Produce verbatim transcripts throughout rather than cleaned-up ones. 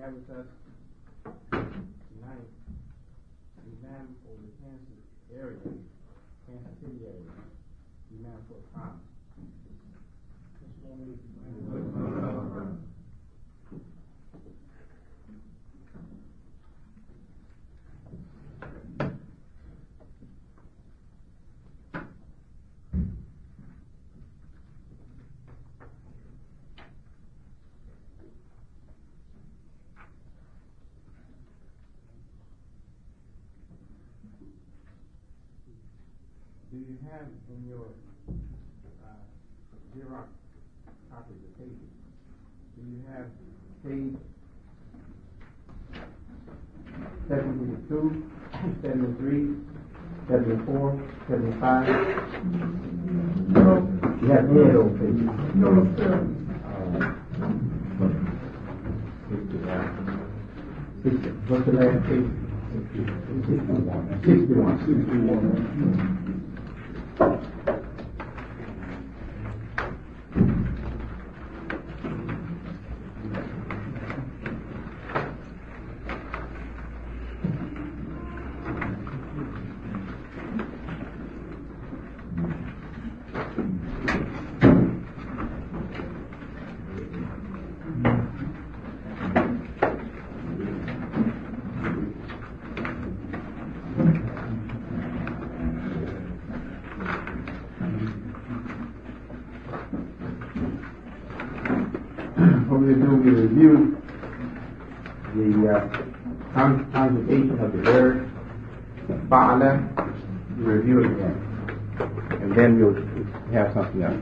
have with us tonight the man for the Kansas area, Kansas City area, the man for Thomas. Do you have in your uh, Xerox copies of pages, do you have page seventy-two, seventy-three, seventy-four, seventy-five? No. You have any of those pages? No, sir. Uh, sixty. What's the last page? sixty-one. sixty-one. sixty-one. What we do, we review the uh, conjugation of the verb fa'ala, we review it again, and then we'll have something else.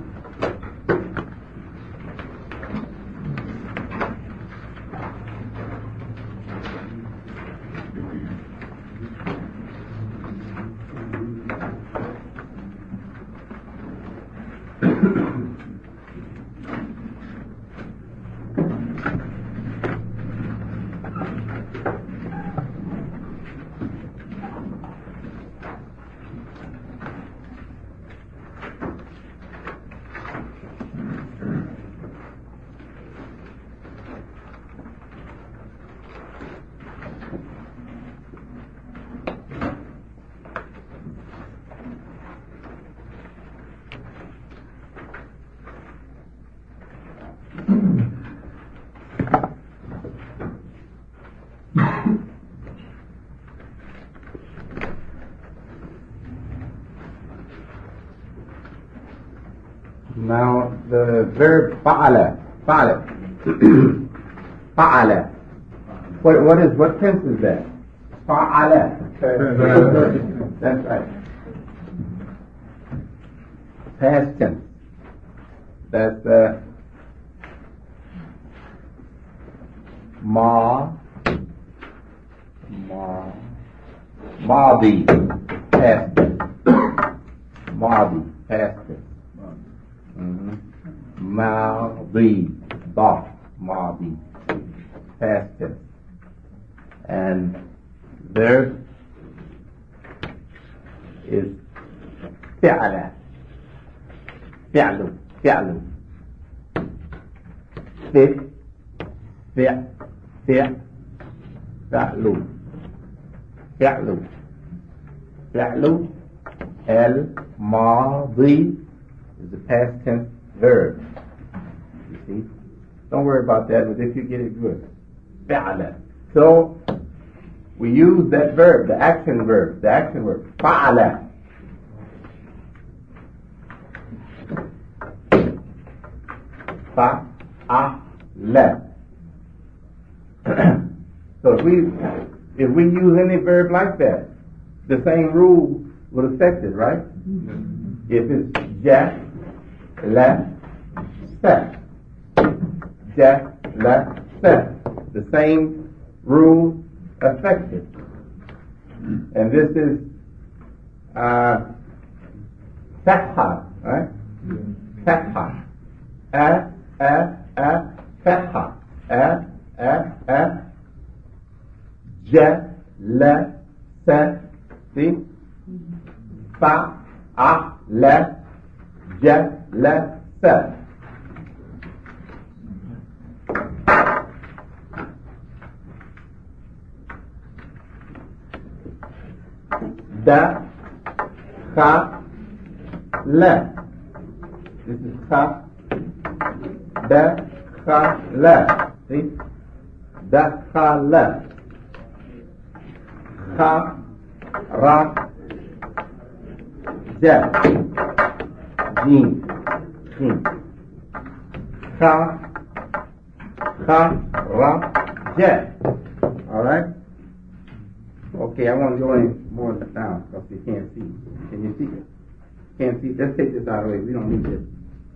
Now, the verb fa'ala, fa'ala, fa'ala. What, what is, what tense is that? Fa'ala. That's right. Past tense. That's uh, ma, ma, madi, past tense. Madi, past tense. Madi, da, madi, past tense. And verb is fi'ala, fi'lu, fi'lu, fi, fi', fi', fi'lu, fi'lu, fi'lu, al-madi is the past tense verb. You see? Don't worry about that, but if you get it good. Fa'ala. So, we use that verb, the action verb, the action verb. Fa'ala. Fa'ala. So if we, if we use any verb like that, the same rule would affect it, right? If it's ja, la, sa. Ja, la, sa. The same rule affected. And this is uh, fatha, right? Fatha. A, a, a, fatha. A, a, a. Ja, la, sa. See? Fa, a, la, ja, la, sa. dakhala. This is kha, dakhala. See? Dakhala. Kha, ra, ja. Jeen. Jeen. Kha, kha, ra, ja. All right? Okay, I want to go in more down because you can't see. Can you see it? Can't see. Let's take this out of the way. We don't need this.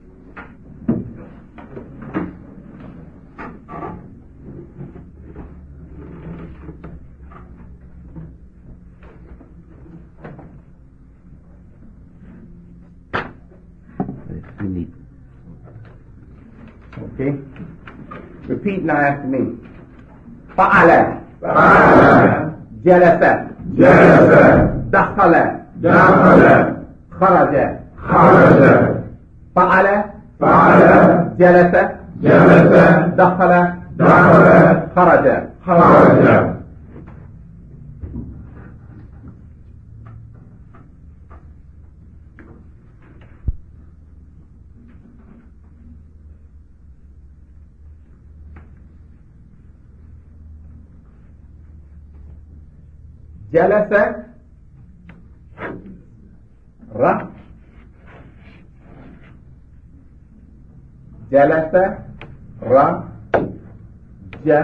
We need. Okay. Repeat now after me. Fa'ala. Fa'ala. Jalasa. Jalasa. Dakhala. Dakhala. Kharaja. Kharaja. Fa'ala. Fa'ala. Jalasa. Jalasa. Dakhala. Dakhala. Kharaja. Kharaja. Jalasa, ra, jalasa, ra, ja,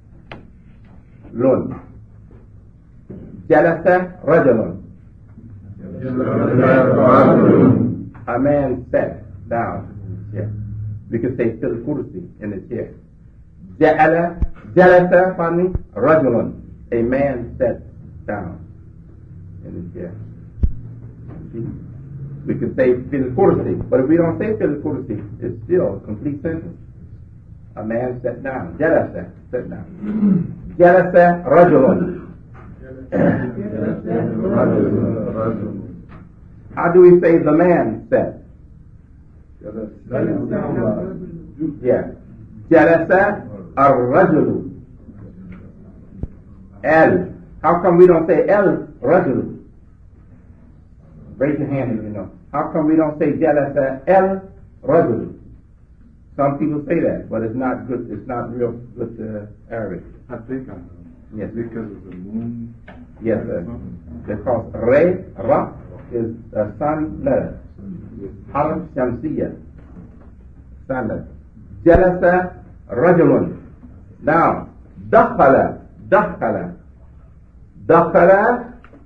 lun. Jalasa, rajulun. A man sat down in his chair. We could say fil kursi in the chair. Ja'ala, jalasa, pardon me, rajulun. A man sat down in the chair. See? We could say fil kursi, but if we don't say fil kursi, it's still a complete sentence. A man sat down. Jalasa, sat down. Jalasa rajulun. How do we say the man sat? Yeah. Jalasa ar-rajulu. Al. How come we don't say el rajulu? Raise your hand if you know. How come we don't say jalasa el rajulu? Some people say that, but it's not good. It's not real good uh, Arabic. I think I know. Yes. Because of the moon. Yes, sir. Because re, ra is a sun letter. Harf shamsiyya. Sun letter. Jalasa rajulun. Now, dakhala, dakhala. Dakhala,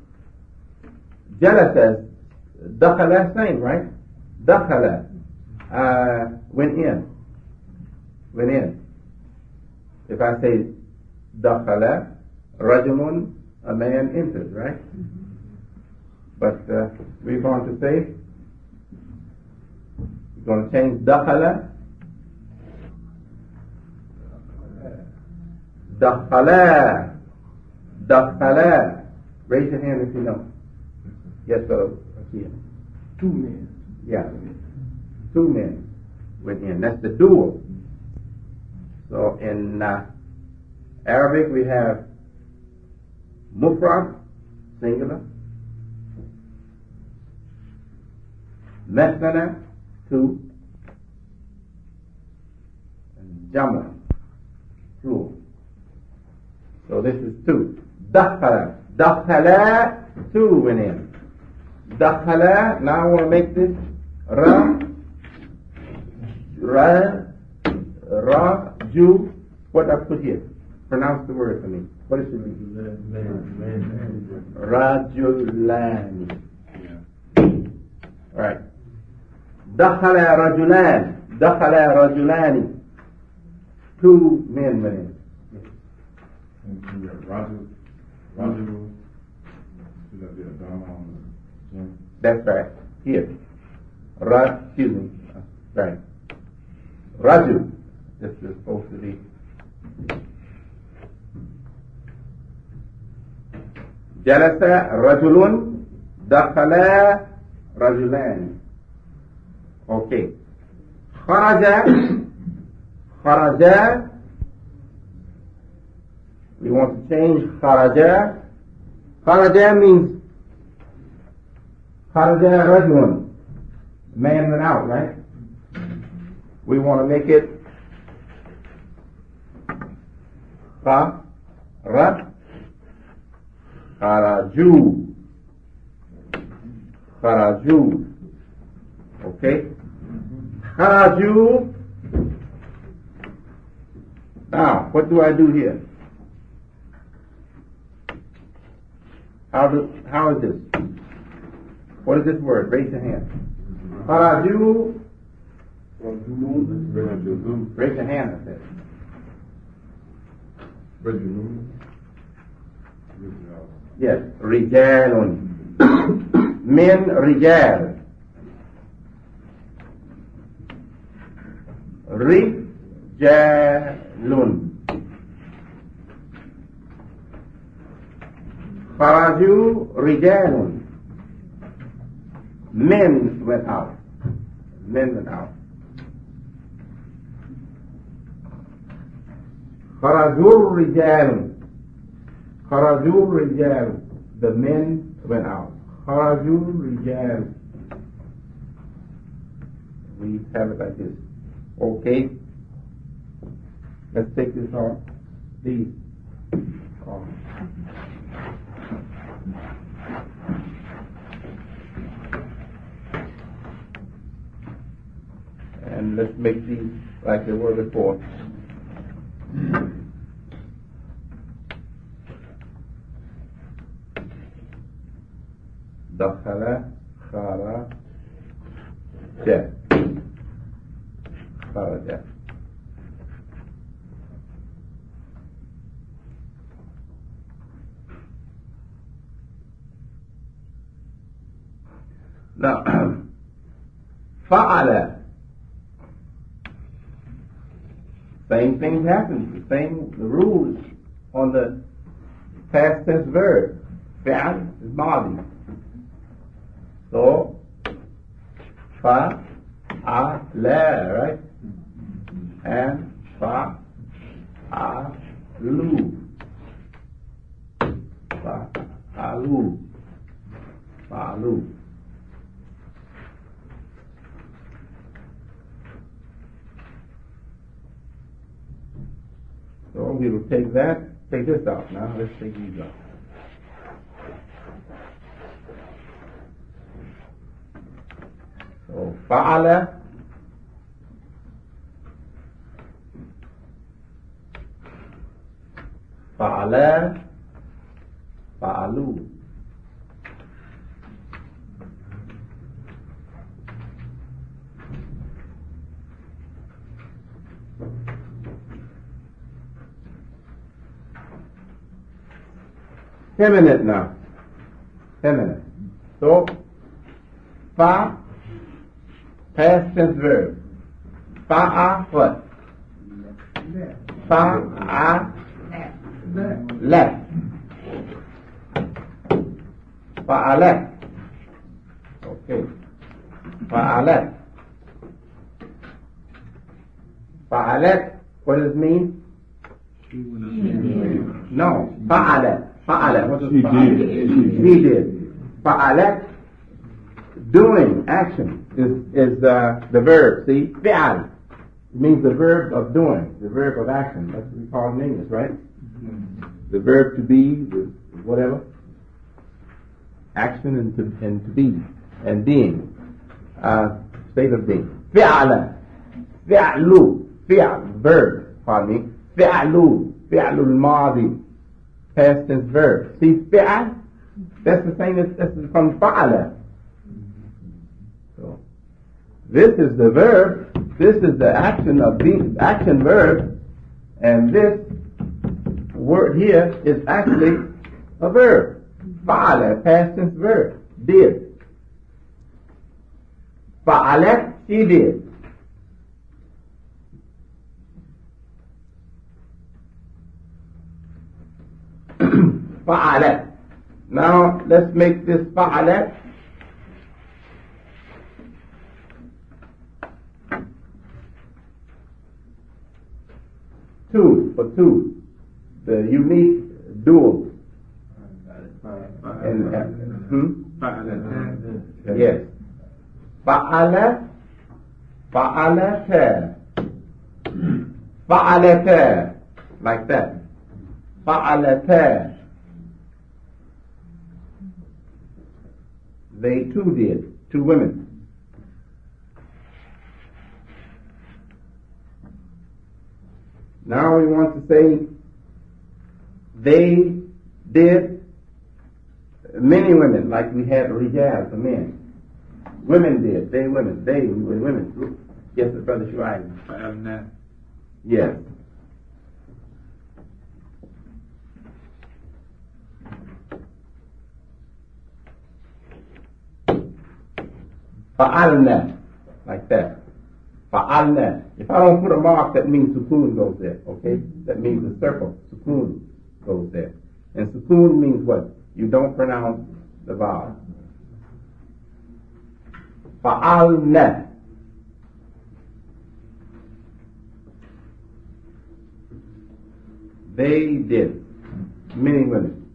jalasa, dakhala, same, right? Dakhala, uh, went in, went in. If I say dakhala, rajulun, a man entered, right? But uh, we're going to say, we're going to change dakhala, dakhala. Dakhala. Raise your hand if you know. Yes, sir. Here. Two men. Yeah. Two men went in. That's the dual. So in uh, Arabic we have mufrad, singular. Masnana, two. And Jama, plural. So this is two. Dakhala. Dakhala, two went in. Dakhala, now I want to make this ra, ra, ra, ju. What I put here? Pronounce the word for me. What is it? Rajulani. Right. Dakhala rajulan. Dakhala rajulani. Two men went in. Roger, Roger, should that be a Dharma on the gym? That's right. Here. Raj, excuse me. Right. Raju. This is supposed to be. Jalasa rajulun. Dakhala rajulan. Okay. Kharaja. Kharaja. We want to change kharaja. Kharaja means Kharaja rajulun. Man went out, right? We want to make it Kha, Ra, Kharaju. Kharaju. Okay? Kharaju. Now, what do I do here? How do, how is this? What is this word? Raise your hand. Kharaju. Raise your hand, I said. Yes, rijalun. Men rijal. Rijalun. Kharaju rijalun. Men went out. Men went out. Kharajur rijalun. Kharajur rijalun. The men went out. Kharajur rijalun. We have it like this. Okay. Let's take this off. These off. And let's make these like they were before. Dakhala, khara, ja. Kharaja. Now, fa'ala. Same thing happens. The same the rules on the past tense verb. Fi'al is madi. So, fa, a, la, right? And fa, a, lu. Fa, a, lu. Fa, lu. So we will take that, take this out now. Let's take these out. So, fa'ala, fa'ala, fa'alu. Feminine now. Feminine. So, fa, past tense verb. Fa'a, what? Fa'a, left. Fa'alat. Okay. Fa'alat. Fa'alat, what does it mean? No. Fa'alat. Fa'ala. What does She fa'ala? did. He did. Fa'ala, doing, action, is is uh, the verb. See? Fi'al. It means the verb of doing, the verb of action. That's what we call it in English, right? Mm-hmm. The verb to be, the whatever. Action and to, and to be. And being. Uh, state of being. Fi'ala. Fi'alu. Fi'al. Verb. Pardon me. Fi'alu. Fi'alul madi. Past tense verb. See, fi'al, that's the same as that's from fa'ala. So, this is the verb, this is the action of being, action verb, and this word here is actually a verb. Fa'ala, past tense verb. Did. Fa'alat, she did. Fa'alat. Now let's make this fa'alat two for two, the unique dual. And uh, hmm? Yes. Fa'ala, fa'alata, fa'alata, like that. Fa'alata. They too did, two women. Now we want to say they did, many women, like we had rijal for men. Women did, they women, they were women. Yes, Brother Shuaib. Yes. Fa'alna, like that. Fa'alna. If I don't put a mark, that means sukoon goes there, okay? That means a circle. Sukoon goes there. And sukoon means what? You don't pronounce the vowel. Fa'alna. They did. Many women.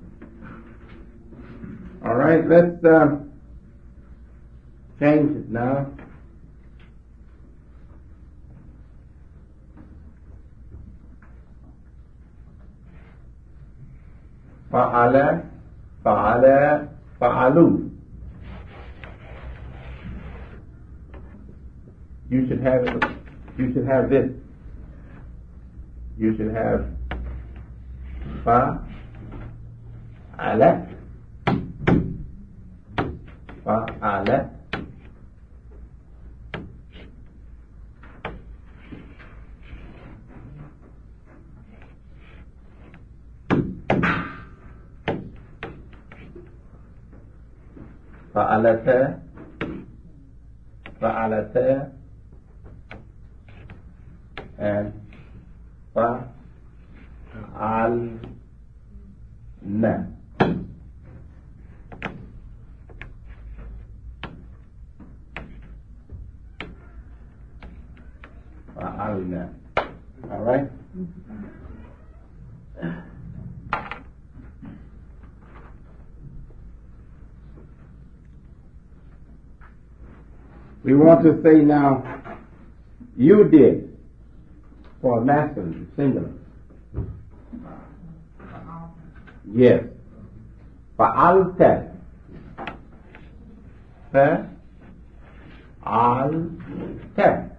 All right, let's uh, change it now. Fa'ala, fa'ala, fa'alu. You should have it, you should have this. You should have fa'ala, fa'ala, fa'alata, fa'alata, and fa'alna. Fa'alna. All right? We want to say now, you did, for masculine, singular. Yes. Fa'alta. Fa'alta.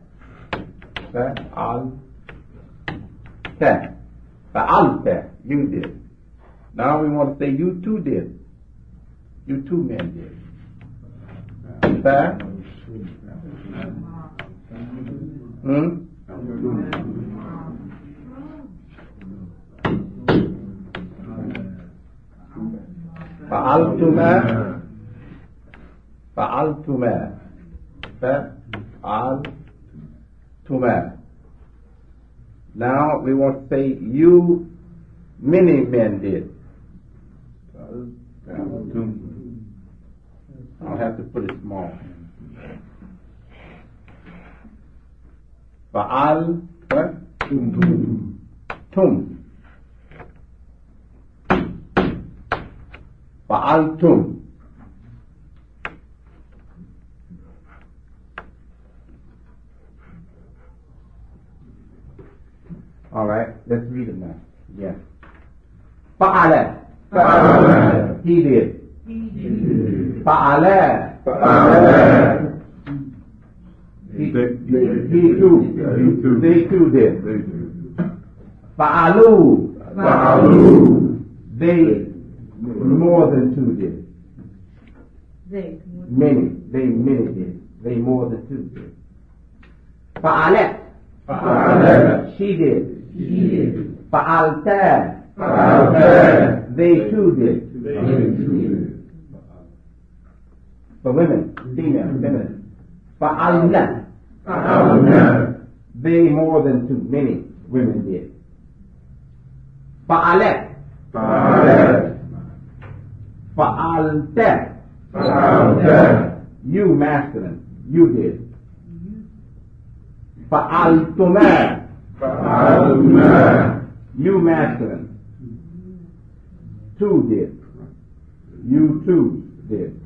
Fa'alta. Fa'alta. You did. Now we want to say you too did. You two men did. Fa. Hmm? فعلتما فعلتما فعلتما. Now we want to say you many men did. I'll have to put it small. Fa'altum. Fa'altum. All right, let's read it now. Yeah. Fa'ala. Fa'ala. He did. He did. Fa'ala. Fa'ala. He, he, he too. They too did. Fa'alu. Fa'alu. They more than two did. They. Many. They many did. They more than two did. Fa'alet. Fa'alet. She did. She did. Fa'alta. Fa'alta. They too did. They too did. For women, female, feminine. Fa'alna. Fa'alna. They more than two. Many women did. Fa'alet. Fa'alet. Fa'alta. Fa'alta. You masculine. You did. Fa'altuma. Fa'altuma. You masculine. Two did. You two. did.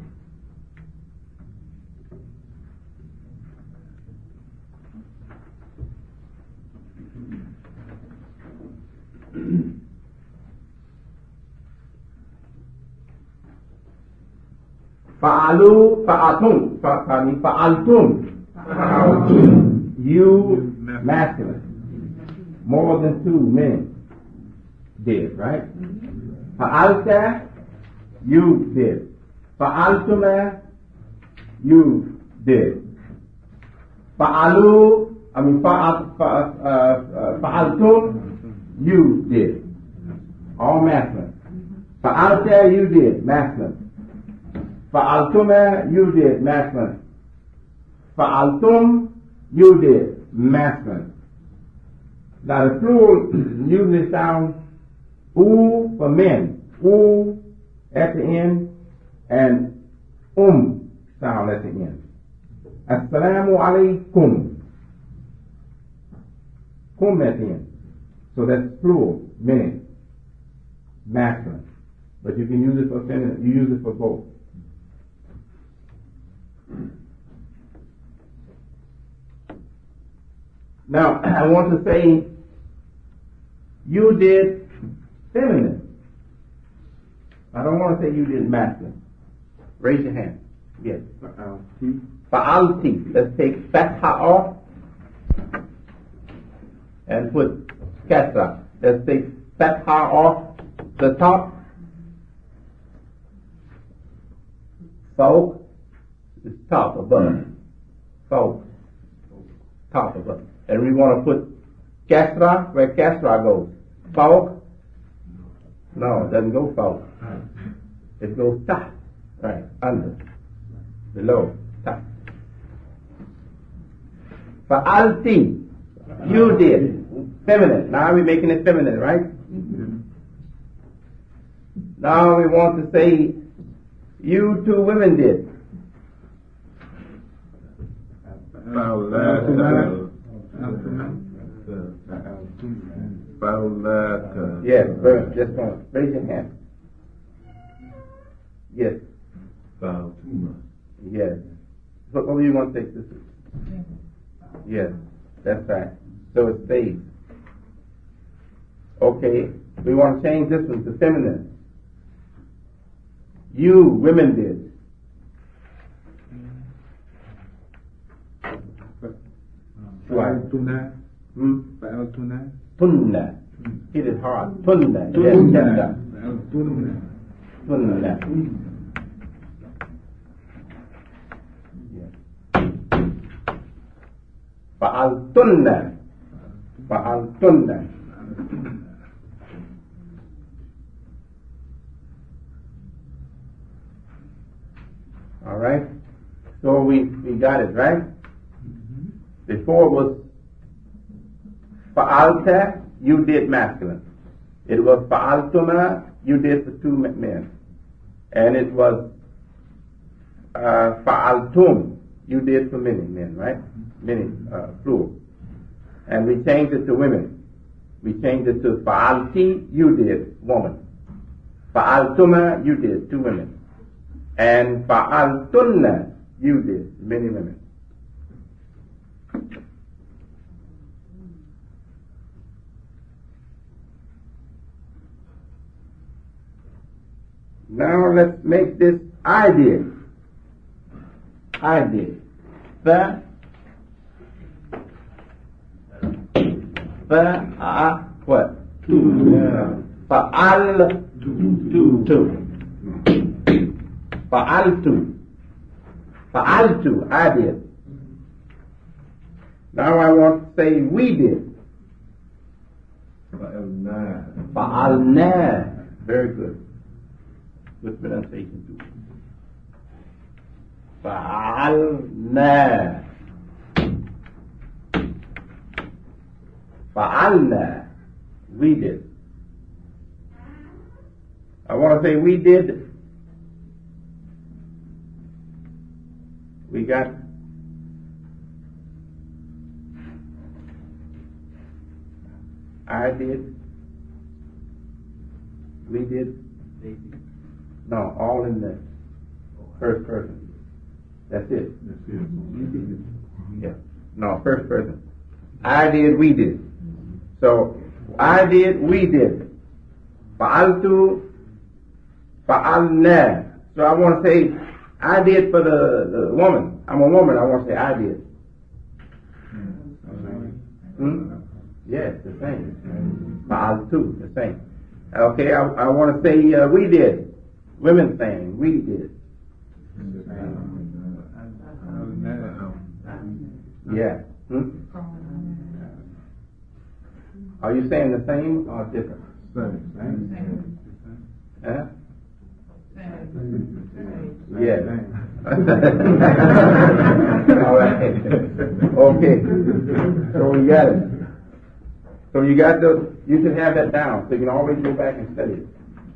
Fa'alu, fa'atun, fa'ani, fa'altum. You masculine. More than two men did, right? Fa'alta, you did. Fa'altuma, you did. Fa'alu, I mean, fa'al, fa, uh, uh, fa'altum, you did. All masculine. Fa'alta, you did, masculine. Fa'altuma, you did, masculine. Fa'altum, you did, masculine. Now the plural, using this sound, u for men, u at the end, and um sound at the end. Assalamu alaikum. Kum at the end. So that's plural, men, masculine. But you can use it for feminine, you use it for both. Now, I want to say, you did feminine. I don't want to say you did masculine. Raise your hand. Yes. Fa'alti. Fa'alti. Let's take fatha off and put kasra. Let's take fatha off the top. Fawq is top above. Fawq. Top above. And we want to put kasra where kasra goes. Fawq? No, it doesn't go fawq. It goes taht. Right, under. Below. Taht. Fa'alti. You did. Feminine. Now we're making it feminine, right? Now we want to say, you two women did. Yes, just one. Raise your hand. Yes. Yes. What, what do you want to say, sister? Yes, that's right. So it stays. Okay, we want to change this one to feminine. You, women did. Fa'altuna. Hmm? Fa'altuna. Tunna. Hit it hard. Tunna. Yes, Tunna. Tunna. Fa'altunna. Fa'altunna. All right. So we, we got it, right? Before it was fa'alta, you did masculine. It was fa'altuma, you did for two men. And it was uh, fa'altum, you did for many men, right? Many, uh, plural. And we changed it to women. We changed it to fa'alti, you did, woman. Fa'altuma, you did, two women. And fa'altunna, you did, many women. Now let's make this I did. I did. Fa, fa, ah, what? Two. Fa'al, two. Two. Fa'altu. Fa'altu, I did. Now I want to say we did. Fa'alna. Fa'alna. Very good. With pronunciation too. Fa'alna. Fa'alna. We did. I want to say we did. We got I did. We did. No, all in the first person. That's it. That's it. Yeah. No, first person. I did, we did. So, I did, we did. Fa'altu, fa'alna. So I want to say, I did for the, the woman. I'm a woman, I want to say I did. Hmm? Yes, the same. Fa'altu, the same. Okay, I, I want to say uh, we did. Women saying, we did. Yeah. Hmm? Are you saying the same or different? Same. Huh? Yes. All right. Okay. So we got it. So you got the, you should have that down, so you can always go back and study it.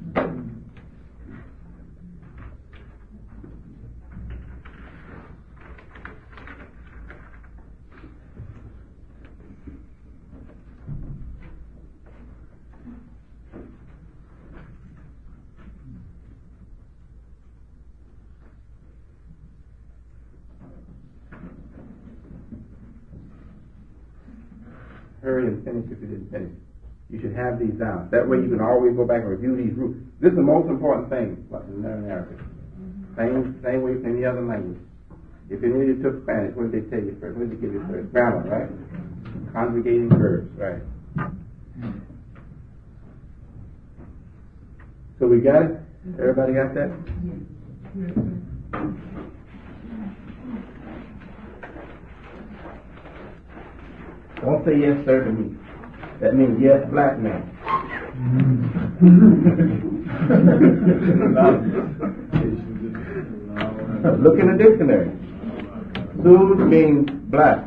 Hurry and finish if you didn't finish. You should have these down. That way you can always go back and review these rules. This is the most important thing in learning Arabic. Same, same way for any other language. If any of you took Spanish, what did they tell you first? What did they give you first? Grammar, right? Conjugating verbs, right? So we got it? Everybody got that? Don't say yes, sir, to me. That means yes, black man. Look in the dictionary. Sud means black.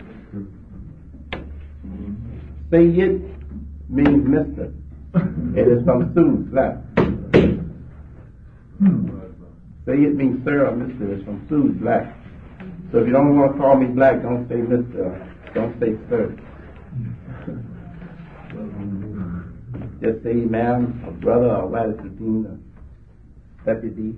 Sayyid means mister. It is from Sud, black. Sayyid means sir or mister. It's from Sud, black. So if you don't want to call me black, don't say mister. Don't say sir. Just say ma'am, or brother, or Walatudin, or deputy.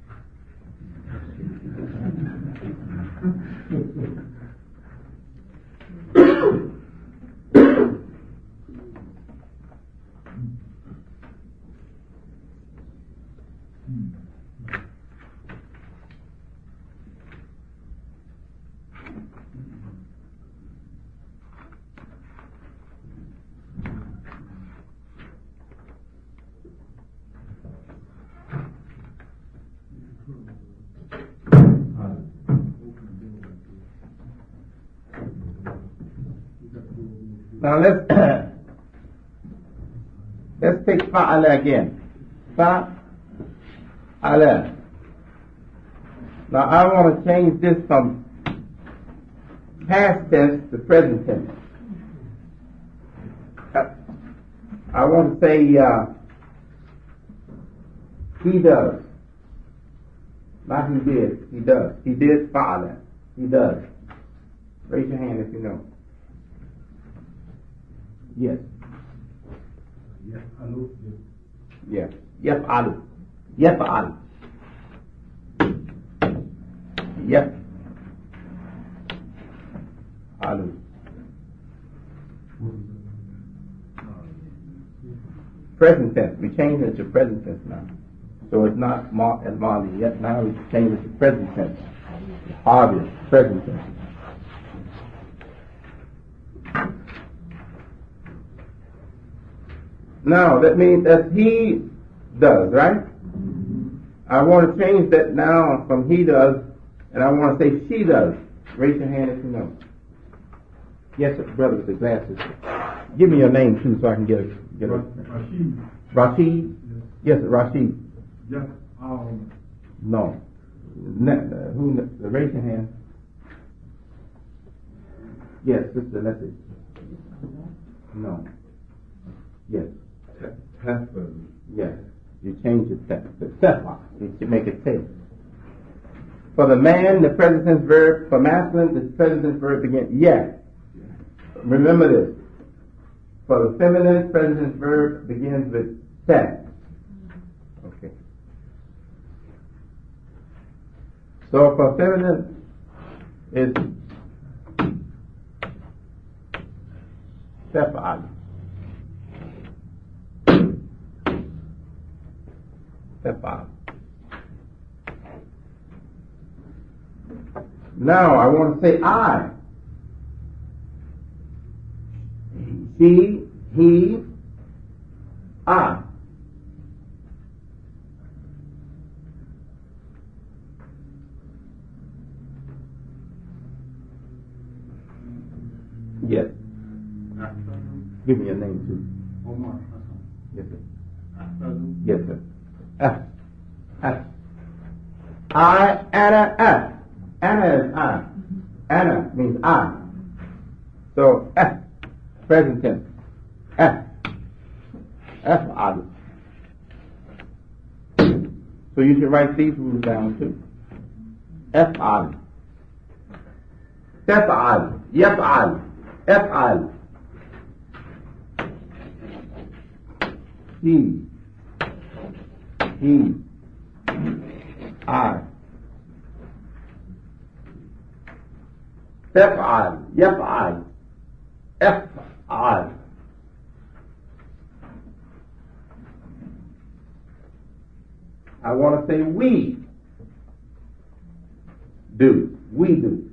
Now let's let's take fa'ala again. Fa'ala. Now I want to change this from past tense to present tense. I want to say uh, he does. Not he did. He does. He did fa'ala. He does. Raise your hand if you know. Yes. Yaf'alu. Yes. Yaf'alu. Yaf'al. Yaf'alu. Present tense. We change it to present tense now. So it's not ma and mali yet. Now we change it to present tense. Obvious. Present tense. Now, that means that he does, right? I want to change that now from he does, and I want to say she does. Raise your hand if you know. Yes, brother with the glasses. Give me your name, too, so I can get a... Get a Rashid. Rashid? Yes, Rashid. Yes. Um. No. Ne- uh, who? Ne- raise your hand. Yes, sister, that's it. No. Yes. Yes. You change the text. The sefa. You should make it say. For the man, the present tense verb. For masculine, the present tense verb begins. Yes. Remember this. For the feminine, present tense verb begins with se. Okay. So for feminine, it's تفعل. تفعل. Now I want to say I. She, he, I. Yes. Give me your name too. Omar. Yes, sir. Yes, sir. F. F. I, Anna, F. Anna is I. Anna means I. So F. Present tense. F. F. I. So you should write these rules down too. أفعل. تفعل. يفعل. أفعل. He. He. I. تفعل. يفعل. أفعل. I want to say we do. We do.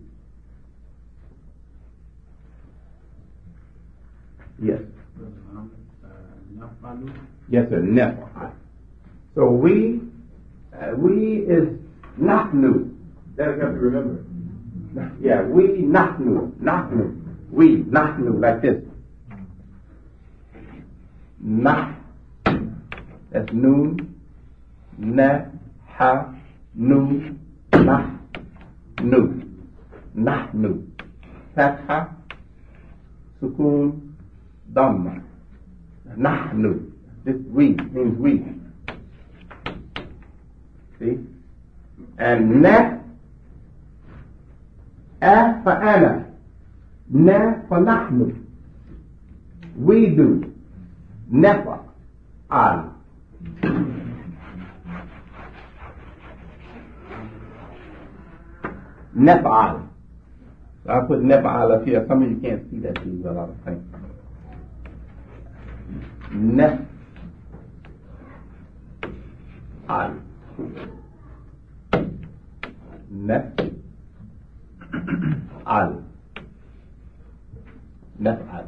Yes. Yes, sir. Never. So we, uh, we is not new. That's got to remember. Yeah, we not new. Not new. We not new like this. Not. That's noon. Na, ha, nu, nah, nu, nahnu, fatha, sukun, dhamma, nahnu. This we means we. See? And na, a for ana, na for nahnu. We do, never, al. Nef'al. So I put nef'al up here. Some of you can't see that too well, I think. Nef'al. Nef'al. Nef'al.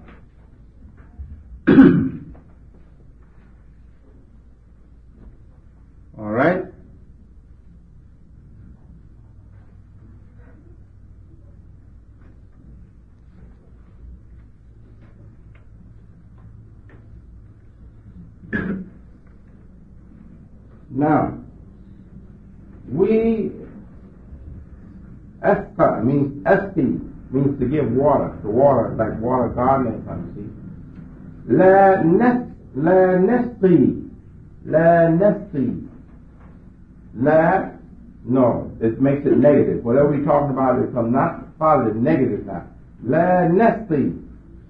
All right. Now, we, esqa means, esqi means to give water, to water, like water gardening, see. La nes, la nesqi, la nesqi, la, no, it makes it negative. Whatever we talking about, it becomes not positive, negative now. La nesqi.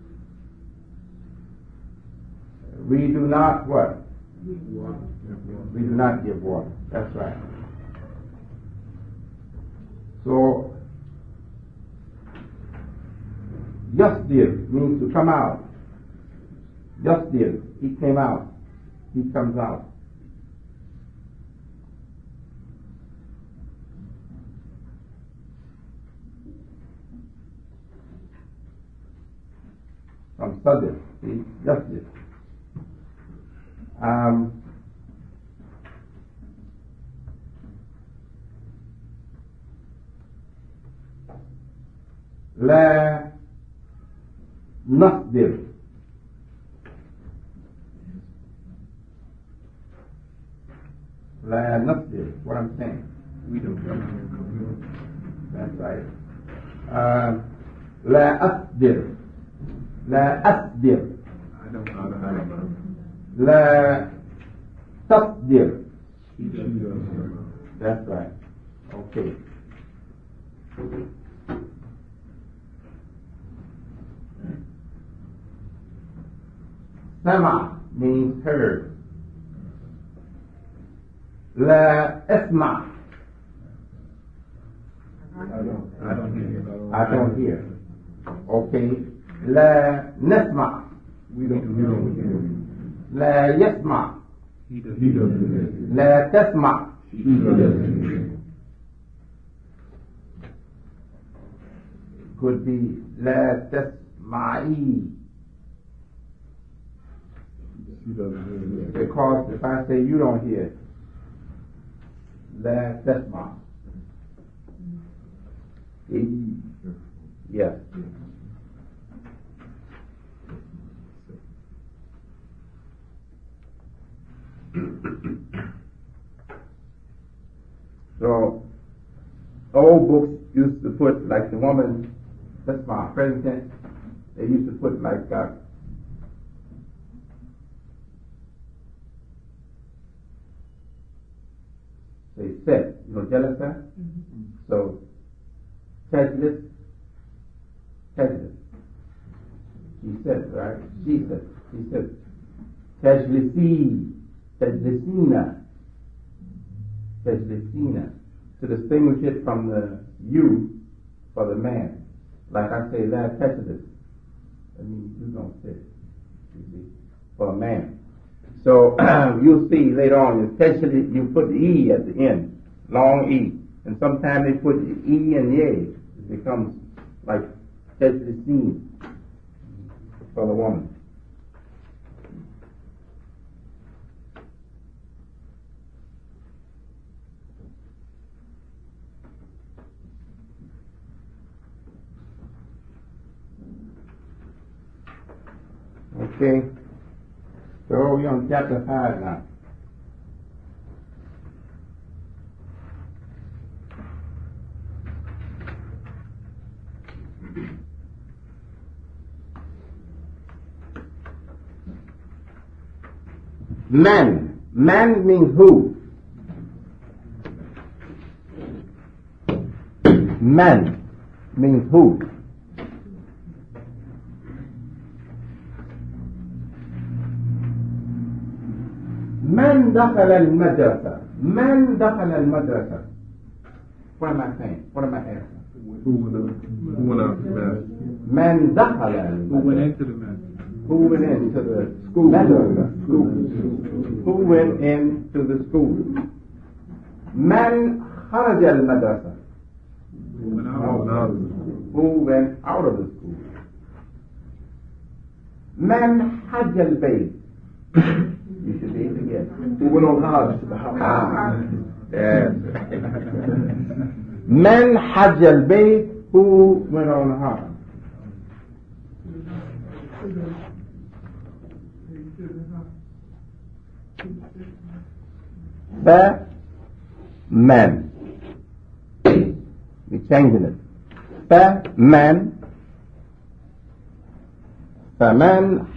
We do not what? We do not give water. That's right. So, Yasdir means to come out. Yasdir, he came out. He comes out. From Sadir, see, Yasdir. Um, لا نقدر لا نقدر what I'm saying we don't that's right uh, لا أقدر لا أقدر I don't know. لا تقدر He does. that's right okay Sama means heard. La isma. I don't hear. Okay. لا نسمع. We don't, we don't hear. لا يسمع. He doesn't hear. لا تسمع. She doesn't hear. Could be لا تسمعي. She doesn't hear. Because if I say you don't hear, لا تسمع. See? Yes. So, old books used to put, like the woman, that's my president, they used to put like, uh, they said, you know, Jelisa? Mm-hmm. So, Tajlis, Tajlis. She said, right? She said, she said, Tajlisi, Tajlisina, Tajlisina, to distinguish it from the you for the man. Like I say, La Tajlis. I mean, you don't say it, you see, for a man. So, you'll see later on, especially you put the E at the end, long E. And sometimes they put the E and the A. It becomes like Tajlisina for the woman. Okay, so we're on chapter five now. Man. Man means who? Man means who? من دخل المدرسة من دخل المدرسة What am I saying? What am I asking? Who went up? Who went up to mass? من دخل Who went into the mass? Who went into the school? Madrasa. School. Who went into the school? من خرج المدرسة Who went out of the school? Who went out of the school? من حج البيت You should be able to get. Who went on Hajj to the house? Ah, yes. من حج البيت Who went on Hajj? The man. We're changing it. The man. The man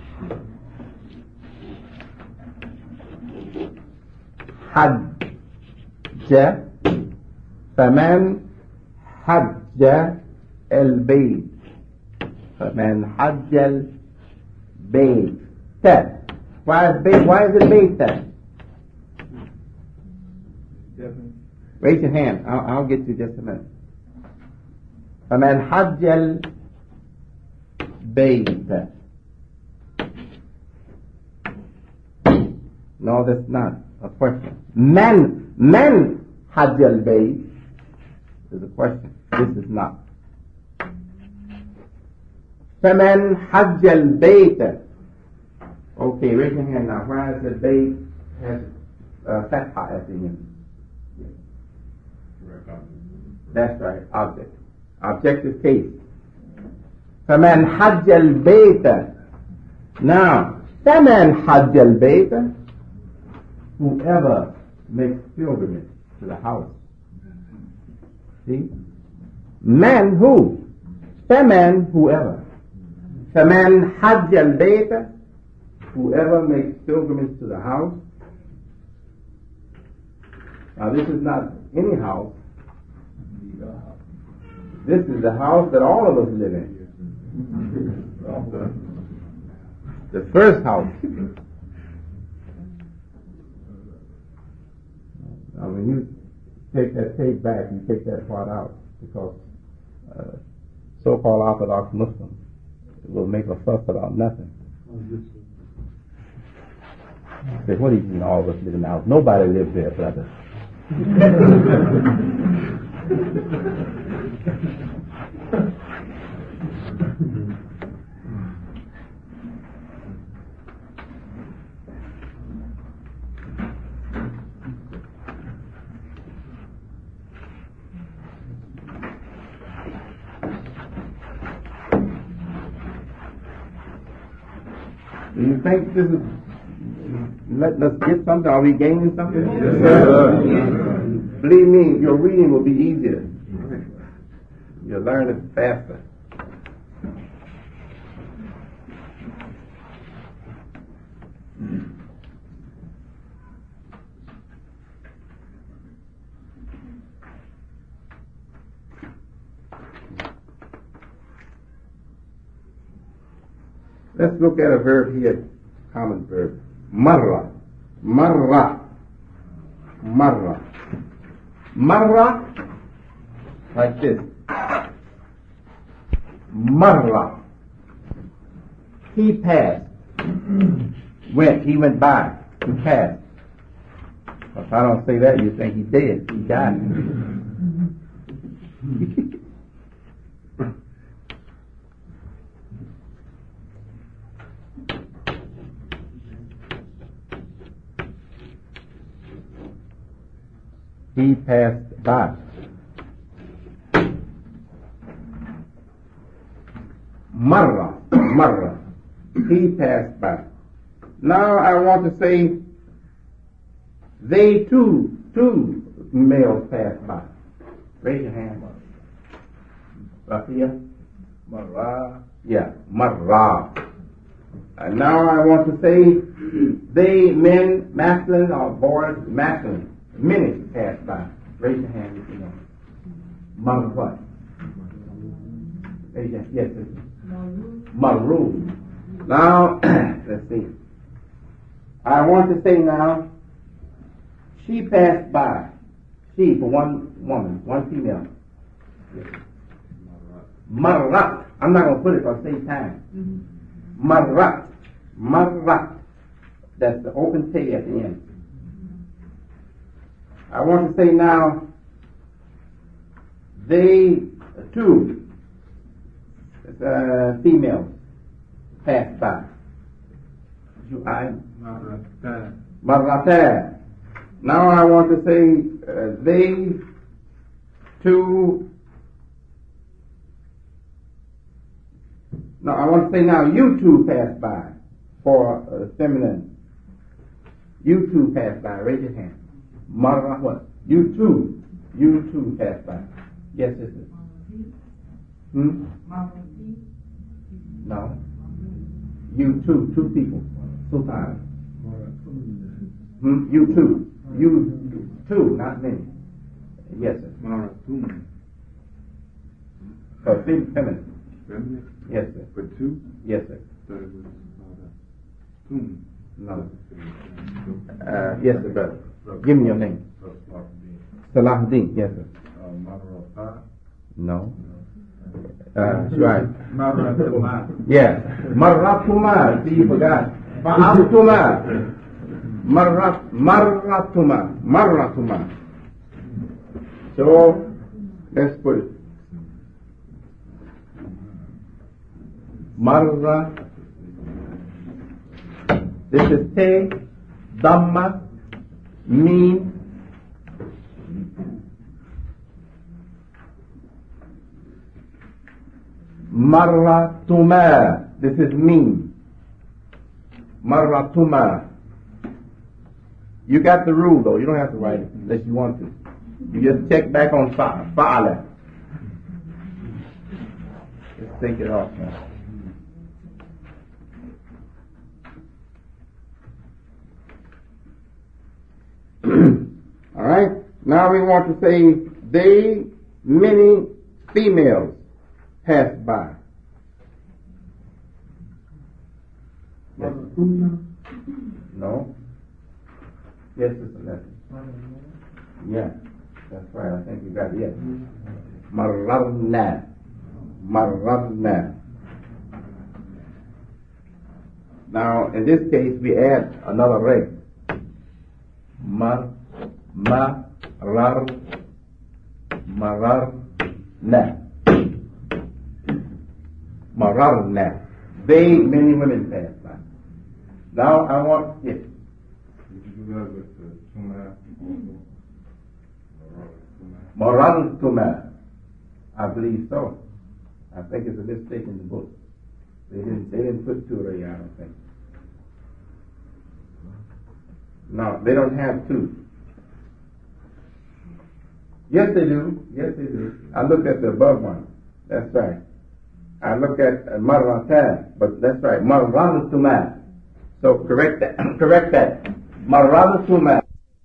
حج فمن حج البيت فمن حج البيت why is bait why is it bait then? Raise your hand. I'll, I'll get you just a minute. فمن حج البيت No, that's not a question. Man, man حج البيت is a question. This is not. فمن حج البيت. Okay, raise your hand now. Why is the bait has uh, fatha at the end? That's right, object. Objective case. فمن حج البيت. Now, فمن حج البيت. Whoever makes pilgrimage to the house. See? Man who? فمن whoever. فمن حج البيت. Whoever makes pilgrimage to the house. Now this is not any house. This is the house that all of us live in. The first house. Now when you take that tape back, you take that part out because uh, so-called Orthodox Muslims will make a fuss about nothing. Say, what do you mean all of us live in the house? Nobody lives there, brother. Do you think this is letting us get something? Are we gaining something? Yes, sir. Believe me, your reading will be easier. You'll learn it faster. Let's look at a verb here, common verb. Marra. Marra. Marra. Marra, like this. Marra. He passed. Went. He went by. He passed. If I don't say that, you think he dead. He died. He passed by. Marra, marra. He passed by. Now I want to say they too, two males passed by. Raise your hand. Rafiya? Marra. Yeah, marra. And now I want to say they men, masculine or boys, masculine. Many pass by. Raise your hand if you know. Mar what? Raise your hand. Yes, Maru. Now, let's see. I want to say now, she passed by. She for one woman, one female. Marat. I'm not going to put it for the same time. Marat. Marat. That's the open T at the end. I want to say now, they two uh, females passed by. You, I, Marata. Now I want to say uh, they two. No, I want to say now you two passed by for uh, feminine. You two passed by. Raise your hand. Marra what? You too. You too pass by. Yes, sister. Hmm? No. You too. Two people. Sultan. Hmm? You too. You two, not many. Yes, sir. Maratun. For feminine. Feminine? Yes, sir. For two? Yes, sir. So it was Maratun. No. Uh, yes, sir, brother. Give me your name. Salahuddin. Yes, sir. Marata. No. Uh, right. Maratuma. Yes. Maratuma. See, you forgot. Fa'altuma. Marat, Maratuma. Maratuma. So, let's put it. Marra. This is Te, Dhamma, Meen. Maratuma. This is Meen. Maratuma. You got the rule though. You don't have to write it unless you want to. You just check back on Fa'ala. Let's take it off now. All right. Now we want to say they, many females passed by. Yes. No. Yes, it's a lesson. Yeah, that's right. I think you got it. Yes. Mararna. mararna. Now, in this case, we add another reg. Mar, ma, rar, marar, na. Mararna. They, many women pass by. Now, I want, yes. Did you do that with the tuna also? Marartuma. I believe so. I think it's a mistake in the book. They didn't, they didn't put two already, I don't think. No, they don't have two. Yes, they do. Yes, they do. I looked at the above one. That's right. I looked at uh, marratan, but that's right. Marratuma. So correct that. Correct that. Marratuma.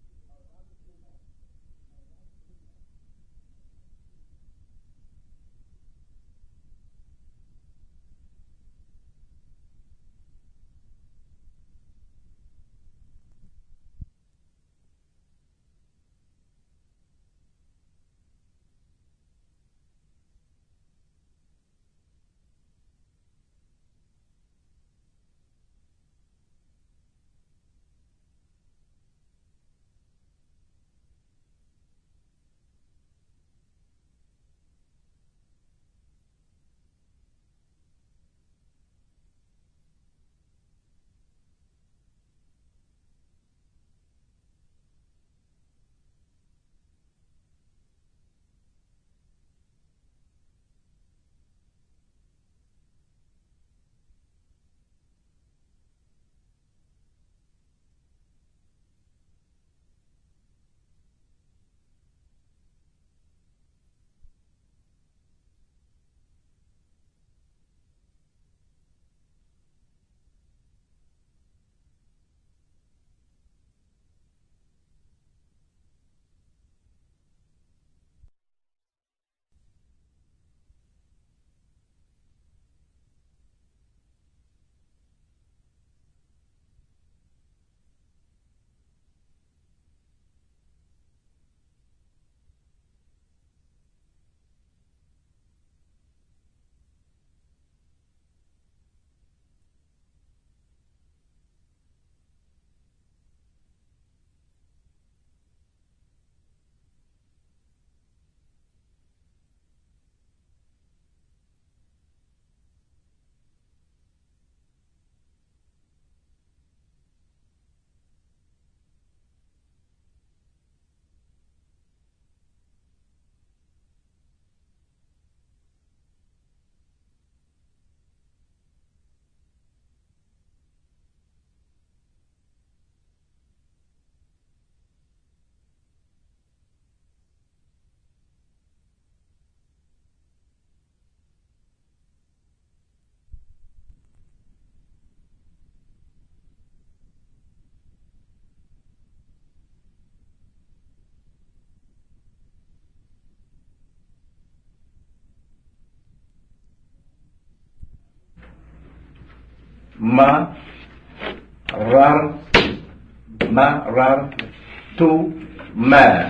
Ma, rar, ma, rar, tu, ma.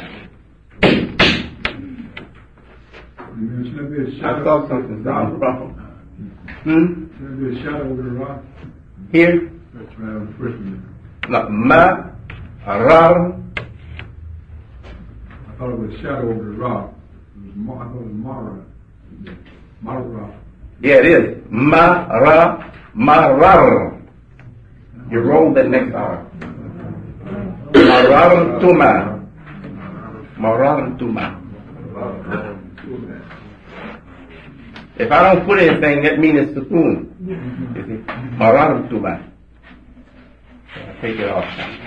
I thought something sounded wrong. Hmm? Should there be a shadow over the rock? Here? That's right, on the first one. No, ma, rar. I thought it was shadow over the rock. It was Ma, I thought it was Mara. Mara. Yeah, it is. Ma, ra, ma, rar. You roll that next R. Marar tuma. Marar tuma. If I don't put anything, that means it's sukoon. You see? Marar tuma. I'll take it off now.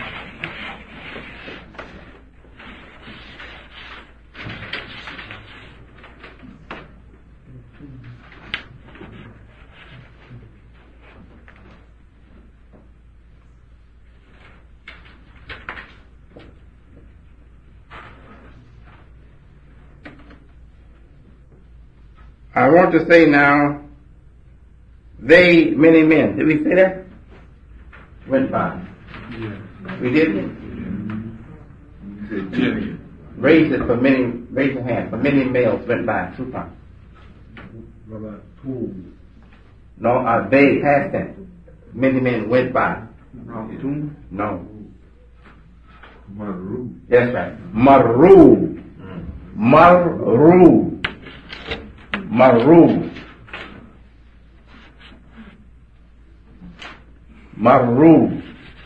I want to say now, they, many men, did we say that? Went by. Yeah. We didn't? Yeah. Raise it for many, raise your hand, for many males went by. Two times. No, uh, they past tense. Many men went by. No. Maru. That's right. Maru. Maru. Maru. Maru.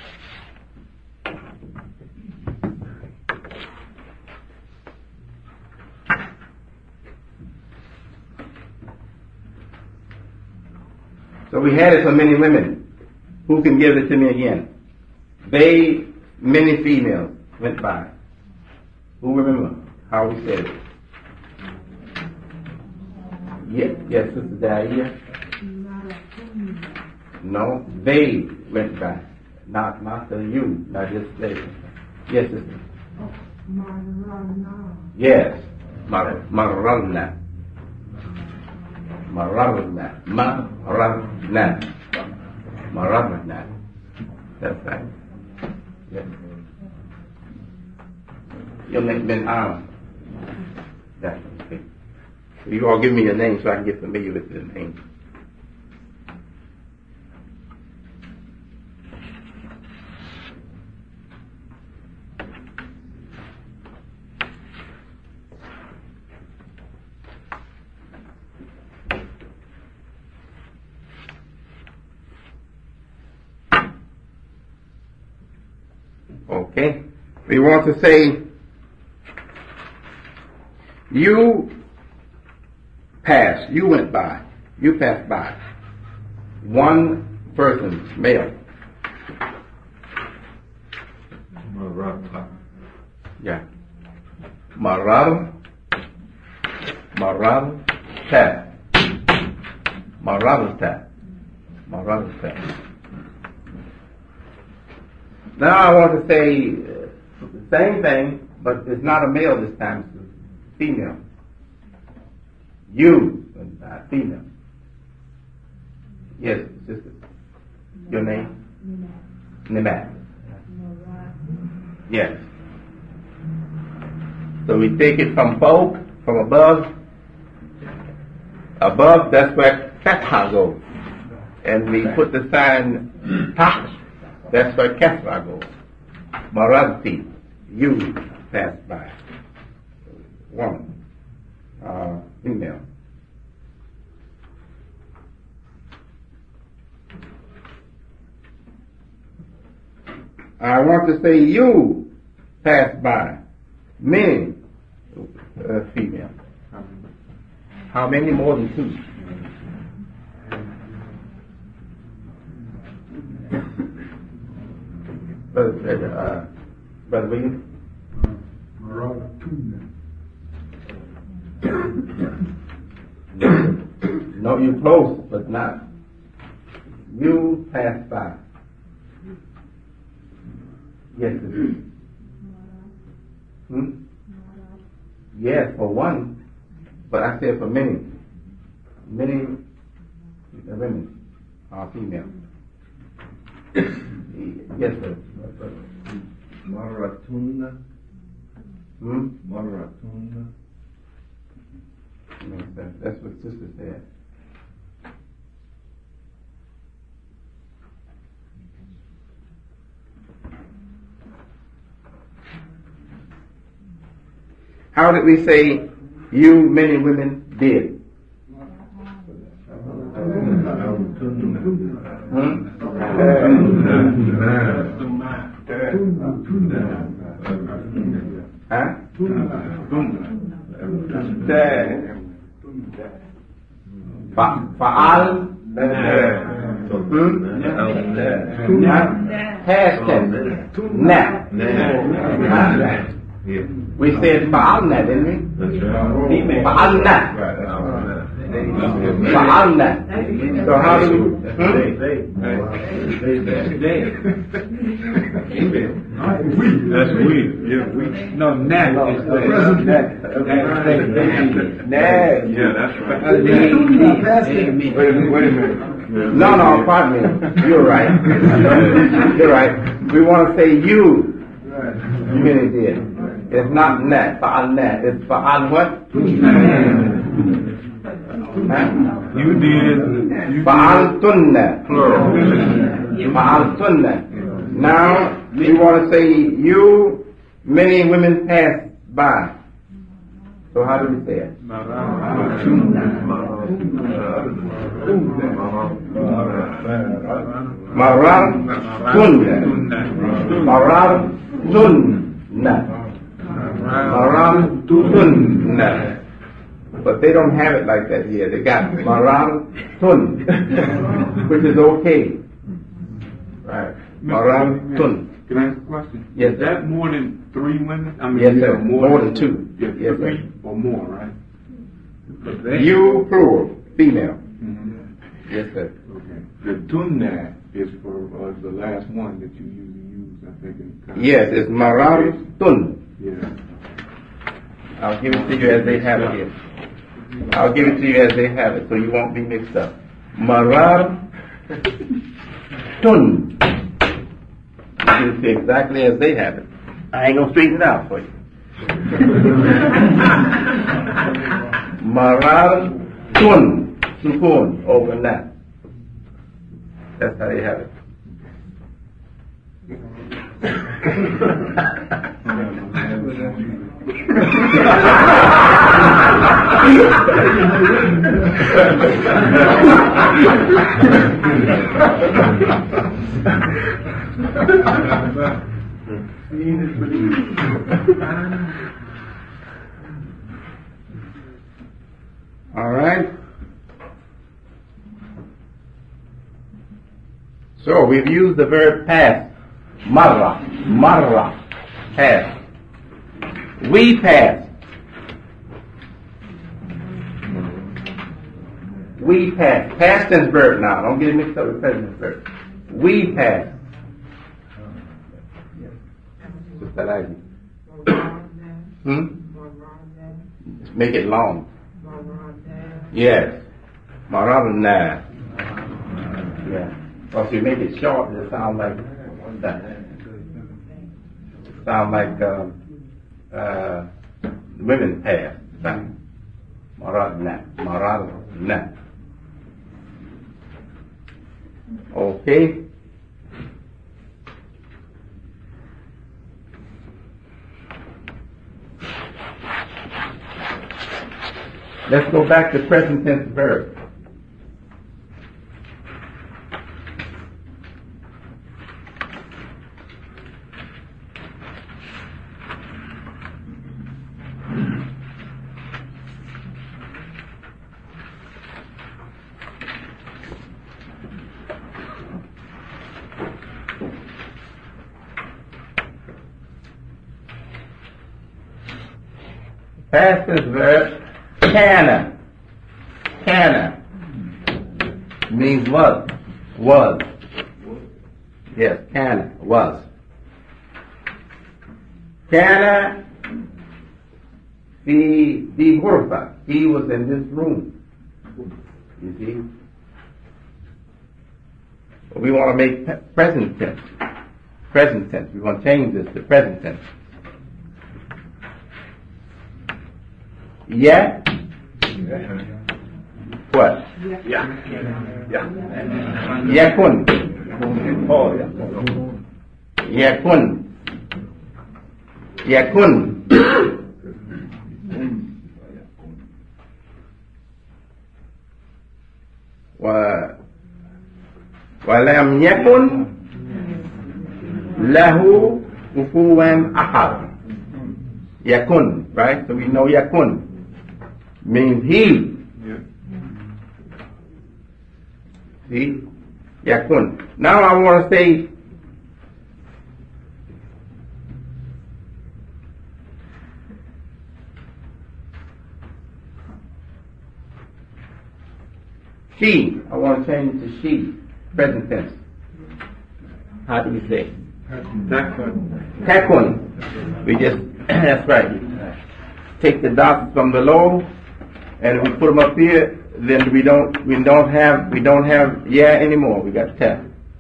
So we had it for many women. Who can give it to me again? They, many females went by. Who remember how we said it? Yes, yes, Sister Dahlia. No, they went by. Not, not the you, not just they. Yes, Sister. Yes, Mar- Maralna. Mararna, Mararna, Mararna. That's right. Yes. Your name Ben Aram. That's okay. So you all give me your name so I can get familiar with the name. Okay, we want to say, you passed, you went by, you passed by. One person, male. Marata. Yeah. Marar, Marar, ta. Marar, ta. Marar, ta. Now I want to say uh, the same thing, but it's not a male this time, it's a female. You, not female. Yes, sister. Your name? Nimat. Yes. So we take it from folk, from above. Above, that's where Fatha goes. And we put the sign Tah. That's where Kesra goes. Marati, you pass by. Woman, uh, female. I want to say you pass by. Many, uh, female. How many more than two? Brother, uh, Brother William? No, you're close, but not. You pass by. Yes, it is. Hmm? Yes, for one, but I said for many. Many women are female. Yes, sir. Maratuna. Hmm? Maratuna. That's what Sister said. How did we say you, many women, did? Hmm? Huh? Fa'al. Past tense. Now. We said fa'alna, didn't we? Fa'alna. Fa'alna. So how do we? Hmm? That's we. Yeah, we. No, now is the present. Yeah, that's right. Wait a minute. Wait a minute. No, no, pardon me. You're right. You're right. We want to say you. You really did. It's not net, fa'al net. It's fa'al what? You did. You Fa'altunna. plural. Fa'altunna. Now, we want to say you, many women pass by. So how do we say it? Marartunna. Marartunna. Marartunna. But they don't have it like that here. They got Marartun, which is okay. Right. Marartun. Can I ask a question? Yes, Is that more than three women? I mean, Yes, you sir. know, More than two. Yes, Yes, three sir. or more, right? You, plural, female. Mm-hmm. Yes, sir. Okay. The tunna is for uh, the last one that you usually use, I think. In Yes, it's Marartun. Yeah. I'll give it to you as they have it here. I'll give it to you as they have it, so you won't be mixed up. Marartun. You can see exactly as they have it. I ain't gonna straighten it out for you. Marartun. Sukun over that. That's how they have it. All right. So we've used the verb pass. Marra. Marra. Pass. We pass. We pass. Past tense verb now. Don't get it mixed up with present tense verb. We pass. Just that idea. Hmm? Just make it long. Yes. Mararna. Yeah. Well, if you make it short, it sounds like that. Sound like uh, uh, women pass. Mararna. Mararna. Okay. Let's go back to present tense verb. Past tense verb, kana. Kana means was. Was. Yes, kana, was. Kana fi fi ghurfa. He was in this room. You see? We want to make pe- present tense. Present tense. We want to change this to present tense. Yeah? What? Yeah. Yeah. Yakun. Oh, yeah. Yakun. Yakun. Wa ولم يكن له كفوا أحد. Yakun, right? So we know yakun means he. Yeah. See? Yakun. Now I want to say she. I want to change it to she. Present tense. How do we say? Takun. We just, that's right. Take the dots from below and we put them up here, then we don't, we don't have, we don't have yeah anymore. We got ta.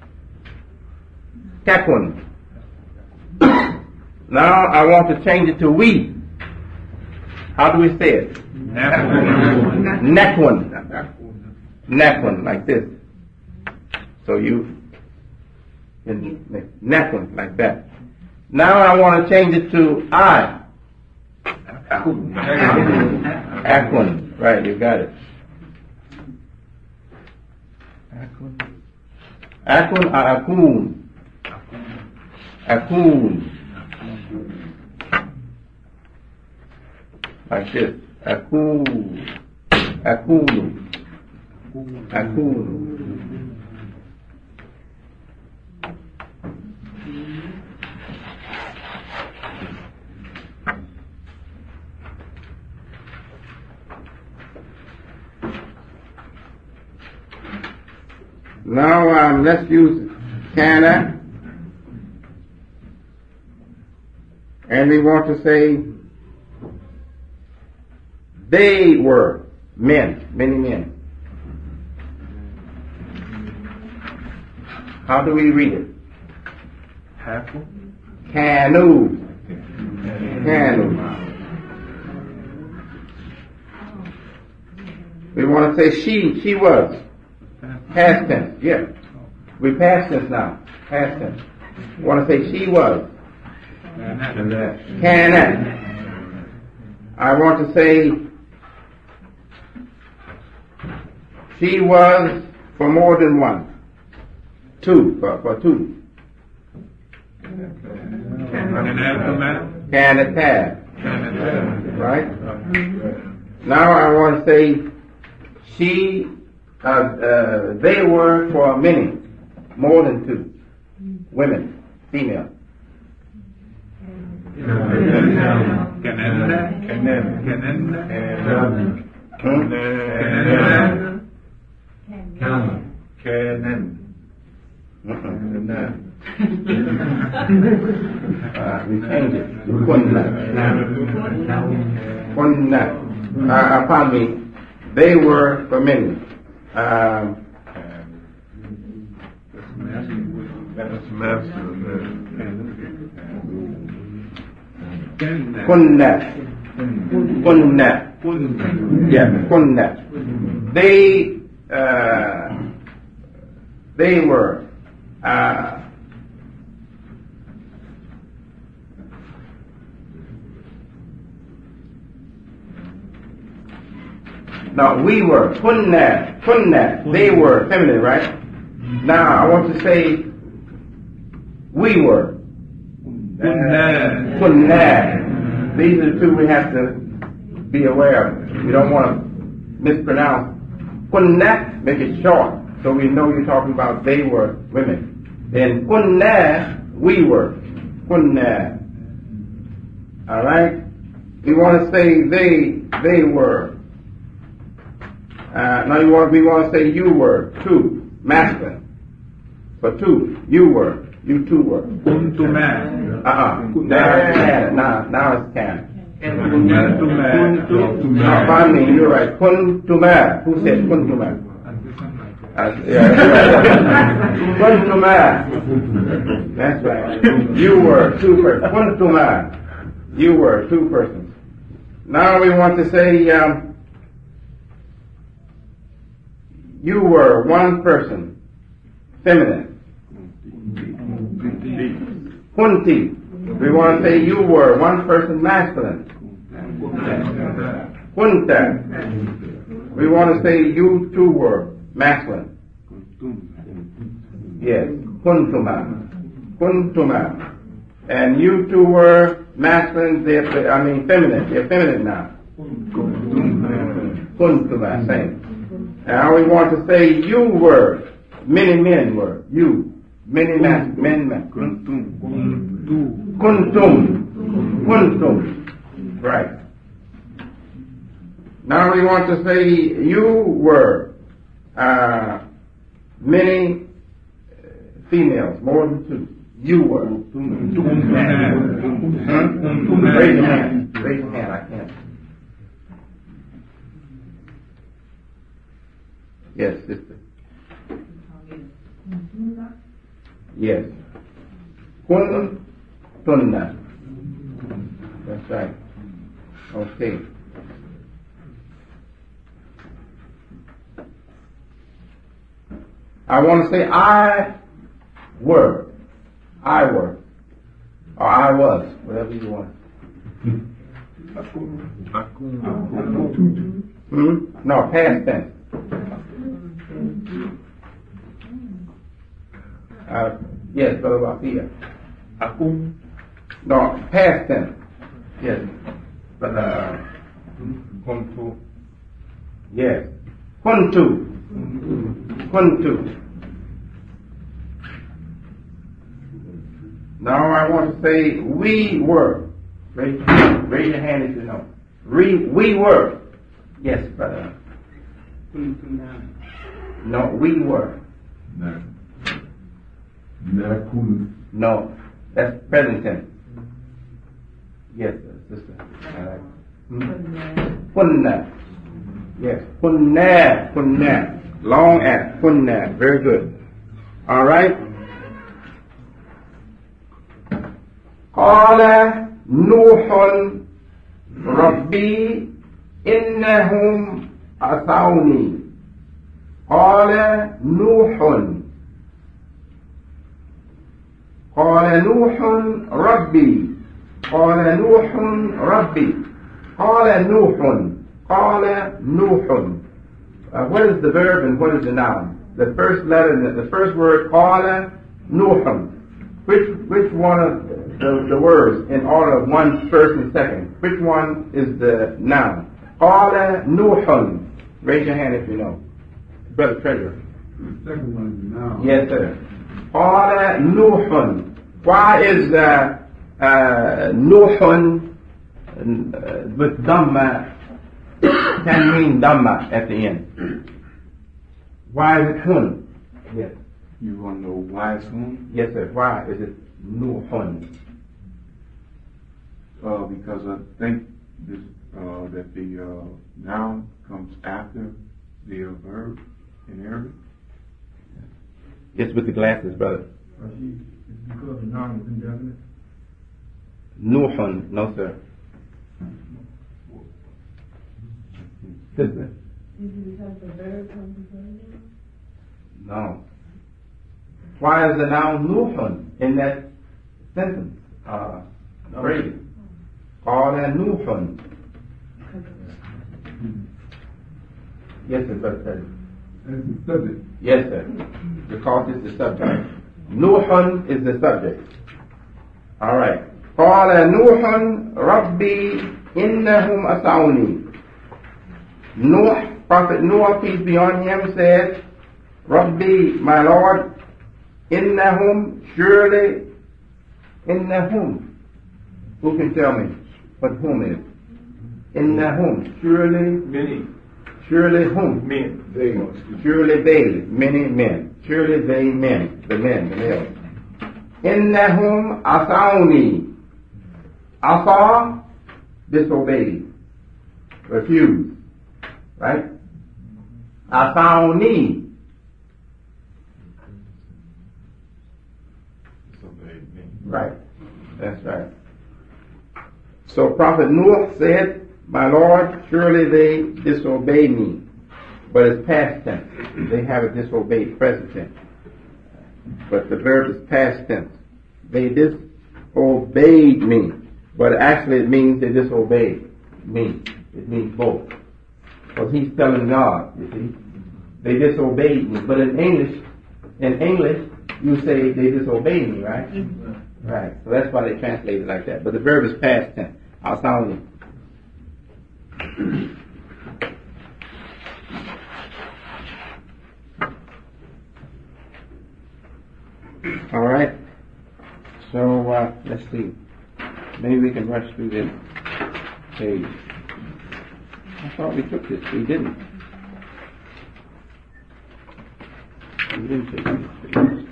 Takun. Now I want to change it to we. How do we say it? Nekwun. Nekwun, like this. So you can make nekwun like that. Now I want to change it to I. Akwun. Right, you got it. Akwun. Akwun or akun. Akun. Like this. Akun. Akun. Akun. Now um, let's use kana, and we want to say they were men, many men. How do we read it? Canoe. Canoe. We want to say she, she was. Past tense, yeah. We past tense now. Past tense. We want to say she was. Cannot. I want to say she was for more than one. Two, for, for two. Cannot have. Right? Now I want to say she Uh, uh, they were for many, more than two, women, female. We changed it. Kunna. Kunna. Uh, pardon me. They were for many. Um, Kunna. Kunna. Yeah, kunna. They, uh, they were, uh, no, we were, kunna, kunna, they were, feminine, right? Now, I want to say, we were. Kunna. Kunna. These are the two we have to be aware of. We don't want to mispronounce. Kunna, make it short, so we know you're talking about they were women. Then kunna, we were. Kunna. Alright? We want to say they, they were. Uh, now you want, we want to say you were, two, masculine. For two, you were, you two were. Kuntuman. Uh-uh. Now, now, now it's can. Kuntuman. No, finally, you're right. Kuntuman. Who said kuntuman? Uh, yeah. Kuntuman. That's right. You were two persons. Kuntuman. You were two persons. Now we want to say, um, you were one person, feminine. Kunti. We want to say you were one person, masculine. Kunta. We want to say you two were masculine. Yes. Kuntuma. Kuntuma. And you two were masculine, they're, I mean feminine. They're feminine now. Kuntuma, same. Now we want to say you were, many men were, you, many men, men, men. Kuntum. Kuntum. Kuntum. Right. Now we want to say you were, uh, many females, more than two. You were. Huh? Raise your hand. Raise your hand, I can't. Yes, sister. Yes. Kun tunna. That's right. Okay. I want to say I were. I were. Or I was. Whatever you want. Hmm? No, past tense. Uh, yes, Brother Wafia. Akum. No, past tense. Yes. But, uh, Kuntu. yes. Kuntu. Kuntu. Now I want to say we were. Raise, raise your hand if you know. We, we were. Yes, brother. No, we were. Na. Na kunu. No, that's present tense. Yes, sister. Uh, hmm? Kunna. Yes, kunna, kunna. Long at kunna. Very good. All right. قال نوح ربي إنهم عصوني. قال نوح قال نوح ربي قال نوح ربي قال نوح قال نوح. Uh, what is the verb and what is the noun? The first letter, the first word, قال نوح. Which which one of the, the words in order of one first and second? Which one is the noun? قال نوح. Raise your hand if you know. Brother Treasurer. The second one is the noun. Yes, sir. قال نوح. Why is uh, uh, نوح uh, with Dhamma can mean Dhamma at the end? Why is it Hun? Yes. You want to know why it's whom? Yes, sir. Why is it Nuhun? Uh, because I think this, uh, that the uh, noun comes after the uh, verb in Arabic. Yes, with the glasses, brother. Rashid, it's because the noun is indefinite. Nuhun. No, sir. Sister. Is it because the verb comes before it? No. Why is the noun Nuhun in that sentence? Uh, phrase. Qala Nuhun. Yes, sir, brother. That's the subject. Yes, sir. Because it's the subject. Nuhun is the subject. All right. Qala Nuhun Rabbi innahum as'awni. Nuh, Prophet Noah, peace be on him, said, Rabbi, my Lord, innahum, surely, innahum. Who can tell me what whom is? Innahum, surely, Many surely whom? men. They. Surely they, many men. Surely they men, the men, the males. Innahum asawni. Asa, disobeyed, refused. Right? Asawni. Right. That's right. So Prophet Noah said, my Lord, surely they disobey me. But it's past tense. They haven't disobeyed present tense. But the verb is past tense. They disobeyed me. But actually it means they disobeyed me. It means both. Because he's telling God, you see. They disobeyed me. But in English, in English, you say they disobeyed me, right? Mm-hmm. Right. So that's why they translate it like that. But the verb is past tense. I'll sound it. All right. So uh, let's see. Maybe we can rush through this page. I thought we took this. We didn't. We didn't take this page.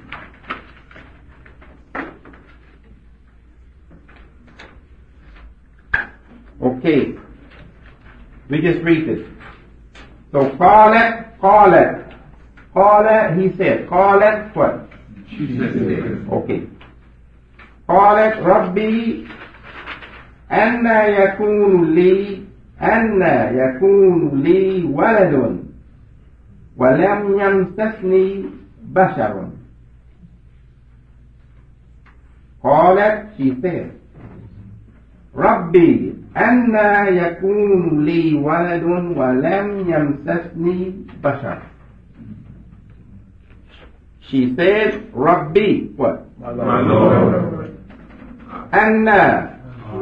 Okay. We just read this. So, قالت, قالت, قالت, he said, قالت what? She said. Okay. قالت ربي أن يكون لي أن يكون لي ولد ولم يمسسني basharun. قالت, she said, ربي أنى يكون لي ولد ولم يمسسني بشر. She said, Rabbi, what? My Lord. Anna.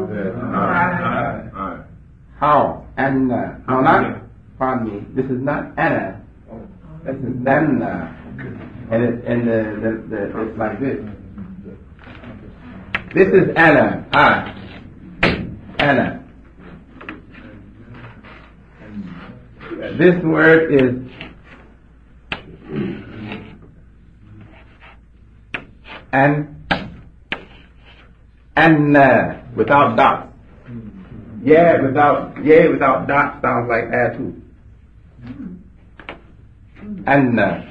I. How? Anna. No, not, pardon me, this is not Anna. This is Anna. And, it, and the, the, the, it's like this. This is Anna. I. Anna. This word is an, Anna, without dots. Yeah, without, yeah, without dots sounds like add too. Anna.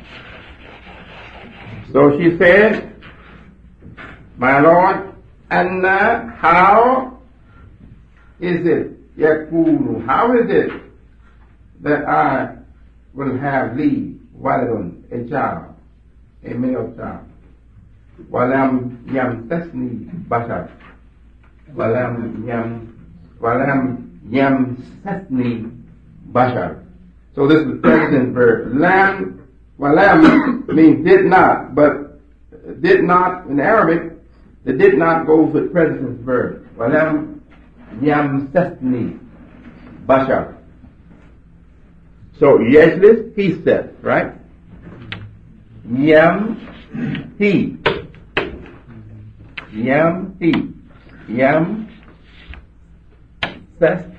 So she said, my Lord, Anna, how is it, yakunu, how is it that I will have Li, waladun, a child, a male child? Walam yamsasni bashar. Walam yam, walam yamsasni bashar. So this is present verb. Lam, walam means did not, but did not in Arabic, the did not goes with present verb. Walam yamsasni bashar. So yeslis, he said, right? Yam, he. Yam, he. Yam, ses,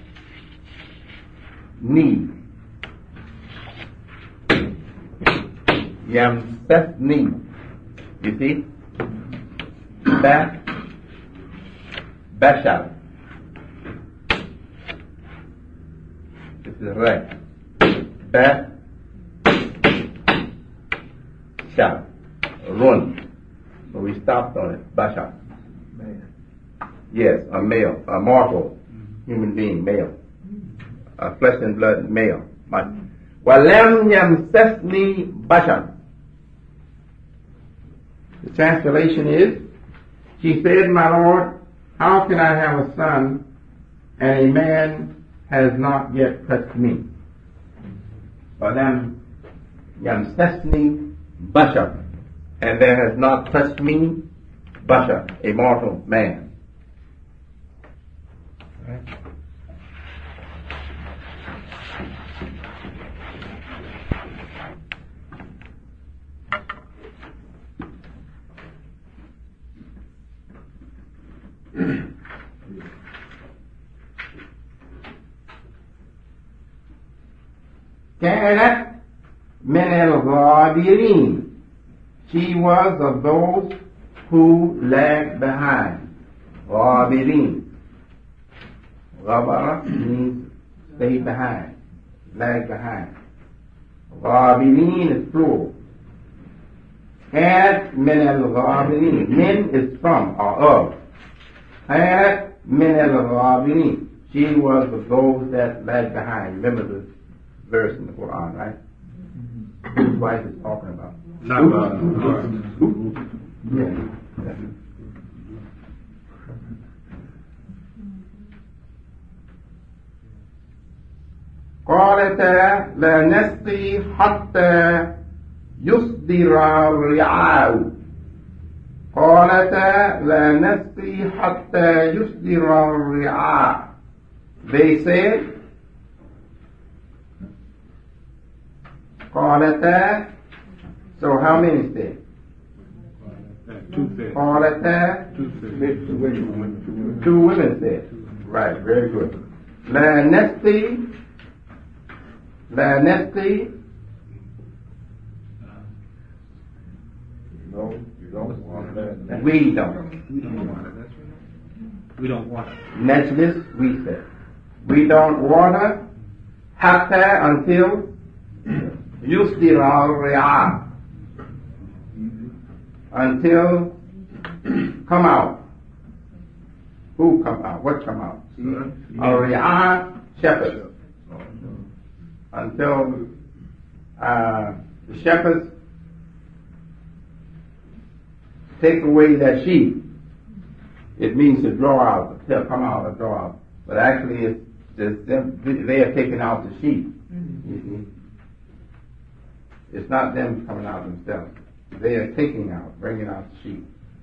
ni. Yam, ses, ni. You see? Ba, bashar. This is right. Ba, shar. Run. So we stopped on it. Bashar. Yes, a male, a mortal human being, male. A flesh and blood male. Walam yamsasni bashar. The translation is, she said, my Lord, how can I have a son and a man has not yet touched me? Walam yamsasni bashar. And there has not touched me, bashar, a mortal man. Right. كانت من الغابرين. She was of those who lagged behind. غابرين. غبر means stay behind, lag behind. غابرين is plural. كانت من الغابرين. Min is from or of. كانت من الغابرين. She was of those that lag behind. Remember the verse in the Quran, right? Whose wife is talking about? Not uh, Yeah. قالتا لا نسقي حتى يصدر الرعاء. قالتا لا نسقي حتى يصدر الرعاء. They said, قالتا. So how many said? two said. قالتا. Two said. Two women. Two women said. Right, very good. لا نسقي. لا نسقي. No, you don't want that. We don't. We don't want it. That's right. We don't want it. Naturalist, we said. We don't water hatta until yusdir al-ri'ah. Until come out. Who come out? What come out? Al-ri'ah, shepherds. Until uh, the shepherds take away that sheep. It means to draw out, to come out or draw out. But actually, it's just them, they are taking out the sheep. Mm-hmm. You see? It's not them coming out themselves. They are taking out, bringing out the sheep.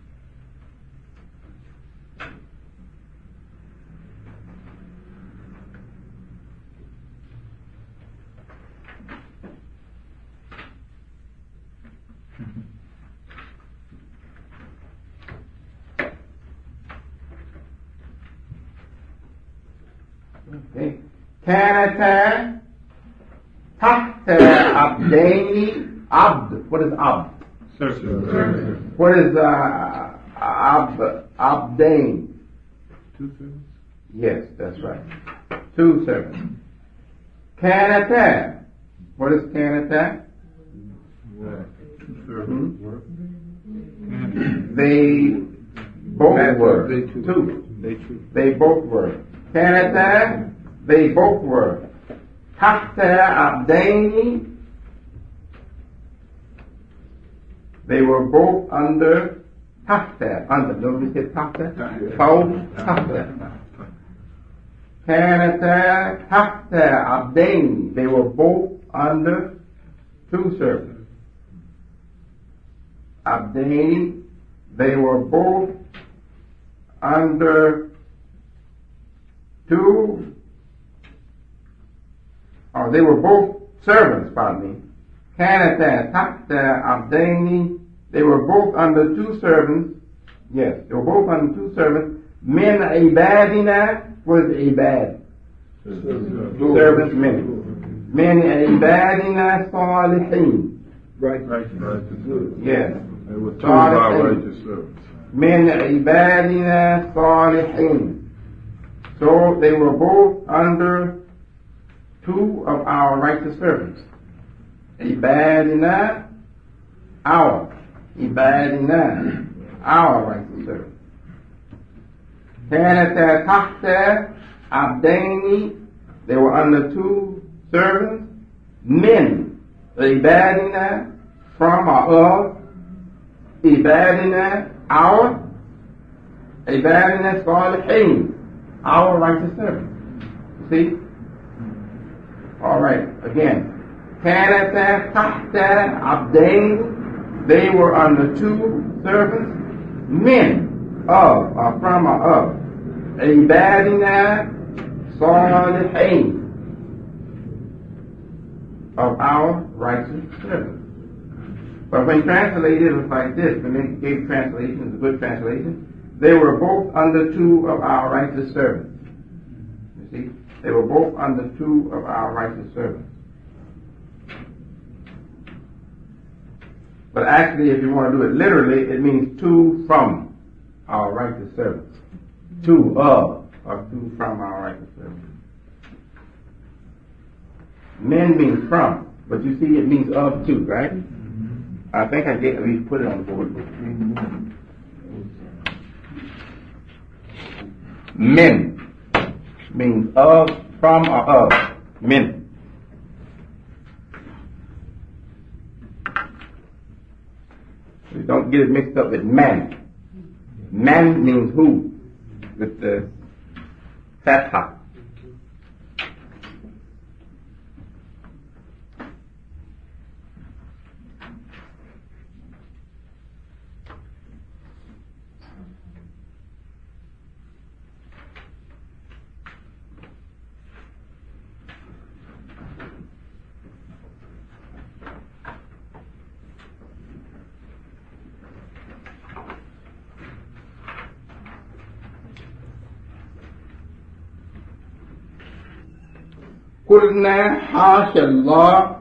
Okay. كانتا تحت عبدين عبد. What is abd? What is uh, abd? Abdain? Two servants? Yes, that's right. Two servants. كانتا. What is كانتا? Two servants. Hmm? They both were. They two. Two. They two. They both were. كانتا. They both were. تحت عبدين. They were both under تحت. Under. Don't we say تحت? فوق تحت. كانتا تحت عبدين. They were both under two servants. عبدين. They were both under two. Oh, they were both servants, pardon me. كانتا تحت عبدين. They were both under two servants. Yes, they were both under two servants. من عبادنا. What is عباد? Servants, men. من عبادنا صالحين. Right, right, right. Yes. They were two of our righteous servants. من عبادنا صالحين. So they were both under two of our righteous servants. Ibadina, our. Ibadina, our righteous servants. كانتا تحت عبدين. They were under two servants. Men. Ibadina, from or of. Ibadina, our. Ibadina صالحين, our righteous servants. See? All right, again. كانتا تحت عبدين. They were under two servants. Men of, or from or of. عبادنا صالحين, of our righteous servants. But when translated, it was like this. When they gave translations, a good translation, they were both under two of our righteous servants. You see? They were both under two of our righteous servants. But actually, if you want to do it literally, it means two from our righteous servants. Two of, or two from our righteous servants. Men means from, but you see it means of too, right? I think I get, we put it on the board. Men means of, from, or of. Men. So don't get it mixed up with man. Man means who? With the fatha. قلنا حاشا الله.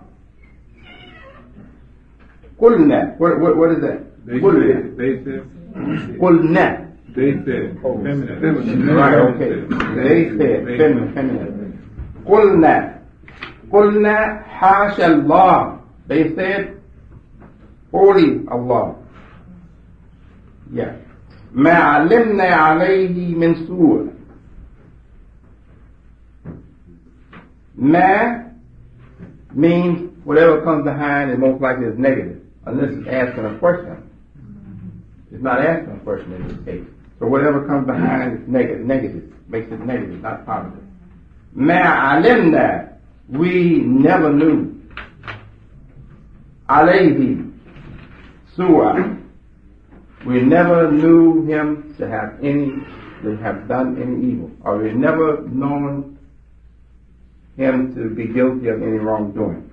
قلنا. What, what, what is that? They قلنا. said. They said. قلنا. They said. Oh, feminine. feminine. Right, okay. They said. Feminine. Feminine. قلنا. قلنا حاشا الله. They said, holy Allah. Yeah. ما علمنا عليه من سوء. Ma means whatever comes behind it most likely is negative, unless it's asking a question. It's not asking a question in this case. So whatever comes behind is negative, negative, makes it negative, not positive. Ma alimna, we never knew. Alayhi, su'a, we never knew him to have any, to have done any evil, or we never known him to be guilty of any wrongdoing.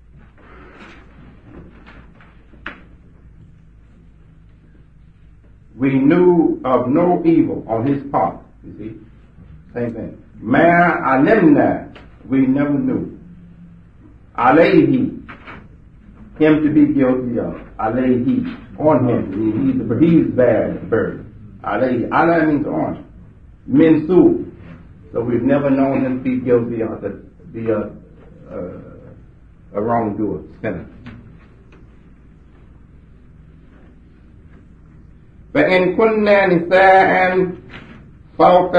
We knew of no evil on his part. You see? Same thing. Ma alimna, we never knew. Alayhi, him to be guilty of. Alayhi, on him. He, he's, a, he's bad, the bird. Alayhi, ala means on. Min su. So we've never known him to be guilty of, to be a, a, a wrongdoer, sinner. فإن كنا نساء فوق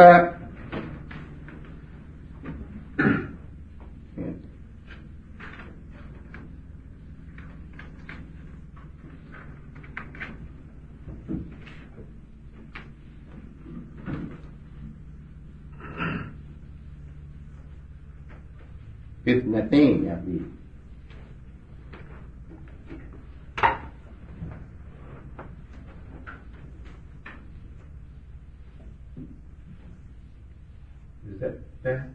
اثنتين يا حبيبي. Is that fair?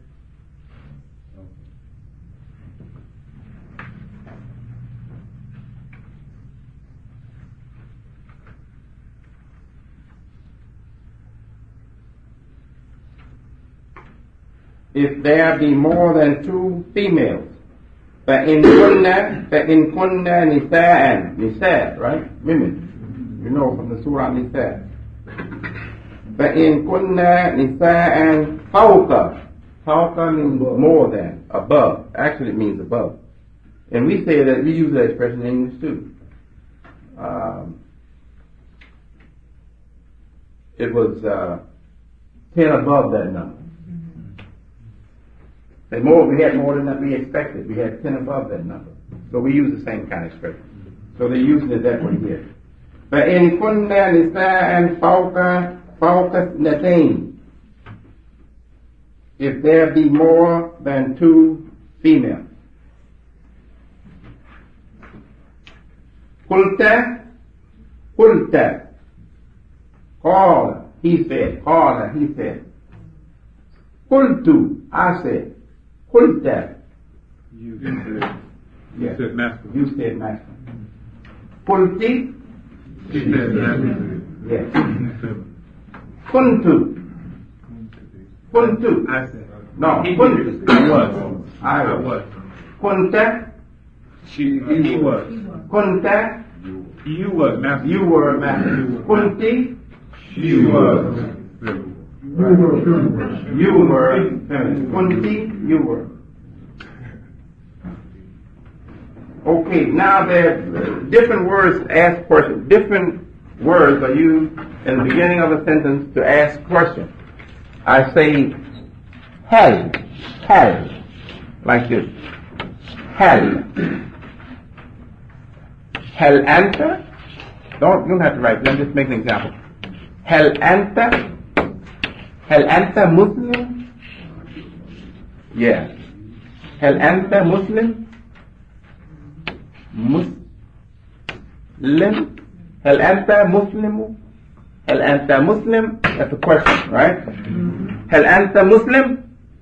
If there be more than two females, فإن كنا فإن كنا نساء نساء, right? Women. You know from the Surah Nisa. فإن كنا نساء فوق. فوق means more than, above. Actually it means above. And we say that, we use that expression in English too. Um, it was uh, ten above that number. Say more, we had more than that we expected. We had ten above that number. So we use the same kind of expression. So they're using it that way here. فإن كنا نساء فوق فوق اثنتين. If there be more than two females. قلت قلت قال, he said, قال, he said. قلت, I said. قلت, You said, you yes. said master. You said master. قلت, She said master. yes. كنت, كنت. I said. No, He كنت. I was. I I was. was. كنت, She, he was. كنت. You was master. You were master. كنت. She was. You were feminine. Kunti, you were. Okay, now there are different words to ask questions. Different words are used in the beginning of a sentence to ask questions. I say, hal, hal, like this. Hal. Hal anta. Don't, you don't have to write. Let me just make an example. Hal anta. هل أنت مسلم؟ Yeah. هل أنت مسلم؟ مسلم؟ هل أنت مسلم؟ هل أنت مسلم? That's a question, right? هل أنت مسلم؟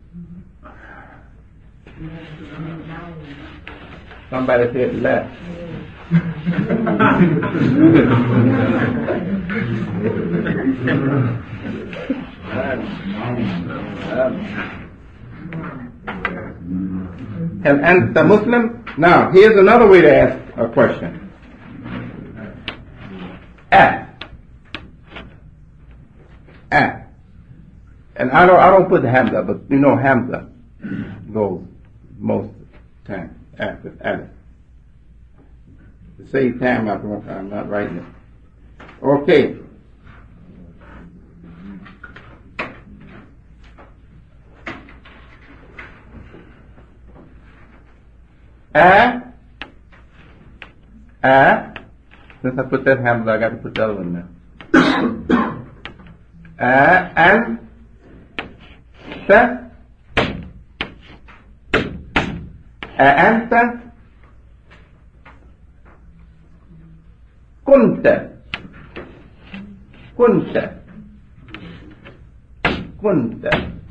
Somebody said لا. هل أنت Muslim? Now, here's another way to ask a question. At. At. And I don't, I don't put the Hamza, but you know Hamza goes most of the time after at. To save time, I'm not writing it. Okay. A, a, since I put that Hamza, I got to put the other one there. أنت أنت كنت كنت كنت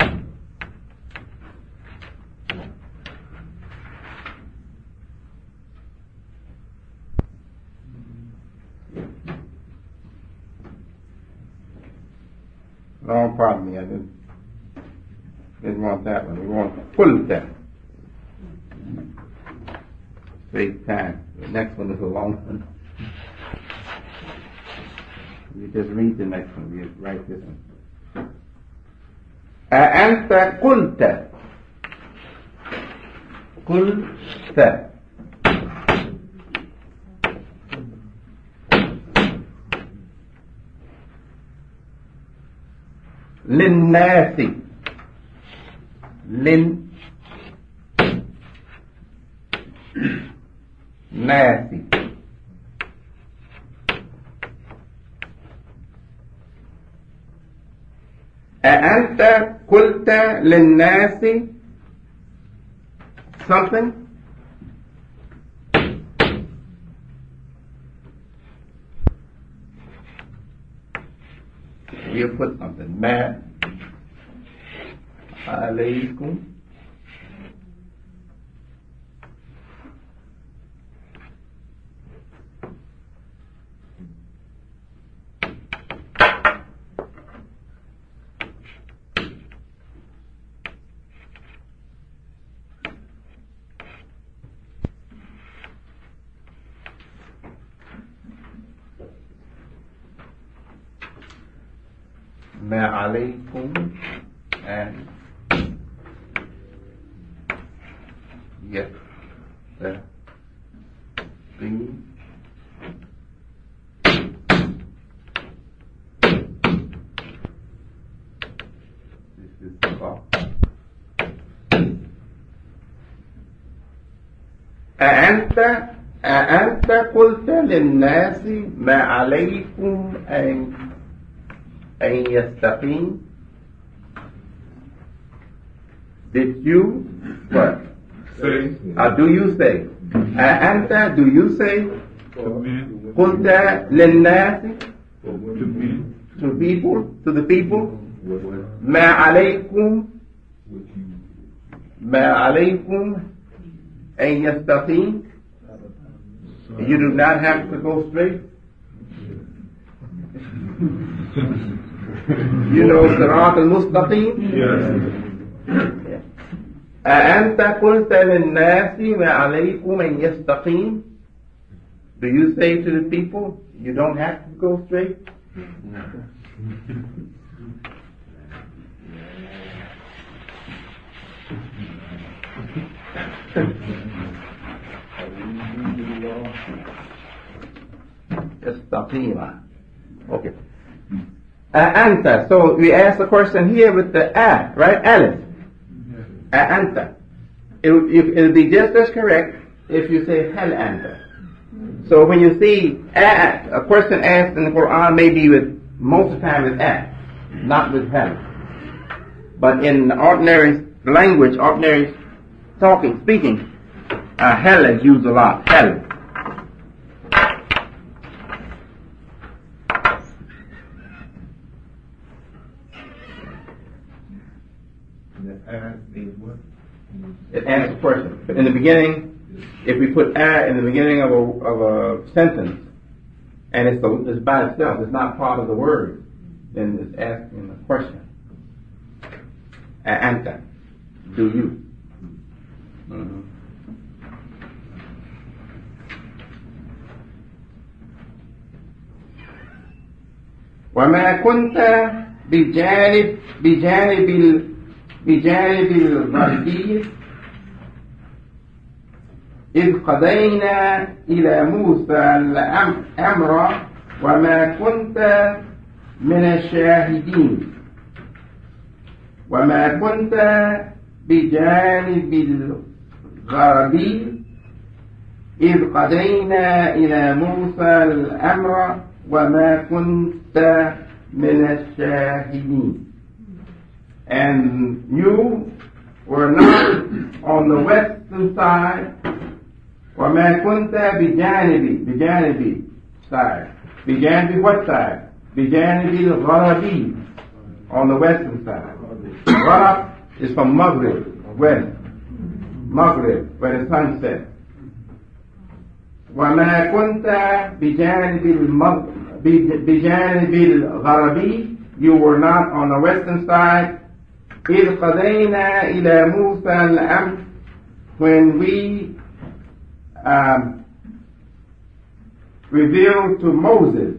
No, pardon me, I didn't, didn't want that one. We want قلت. Save time. The next one is a long one. You just read the next one. We write this one. أأنت قلت قلت للناس للناس أأنت قلت للناس something? We put something. ما عليكم ما عليكم and yes the thing this is about أأنت أأنت قلت للناس ما عليكم أن أن يستقيم. Did you what? Say. Uh, do you say? أأنت do you say? قلت للناس to people to the people ما عليكم ما عليكم أن يستقيم. You do not have to go straight. You know صراط المستقيم. Yes. أأنت قلت للناس ما عليكم أن يستقيم. Do you say to the people, you don't have to go straight? يستقيم. Okay. أأنت. So we ask the question here with the a, right? Aleph. أأنت. It will be just as correct if you say هل أنت. So when you see a, a question asked in the Quran, maybe with most of the time with a, not with hal. But in ordinary language, ordinary talking, speaking, uh, hal is used a lot. Hal. It asks a question. But in the beginning, if we put a in the beginning of a, of a sentence, and it's, the, it's by itself, it's not part of the word, then it's asking a question. Anta, do you? Mm-hmm. وما كنت بجانب بجانب ال بجانب الغربي إذ قضينا إلى موسى الأمر وما كنت من الشاهدين وما كنت بجانب الغربي إذ قضينا إلى موسى الأمر وما كنت من الشاهدين. And you were not on the western side. وما كنت بجانبي بجانبي side. بجانبي what side? بجانبي الغربي, on the western side. Gharab is from Maghrib, west. Maghrib, where the sun sets. وما كنت بجانب المغ... بجانب الغربي, you were not on the western side. إذ قضينا إلى موسى الأمر, when we um, revealed to Moses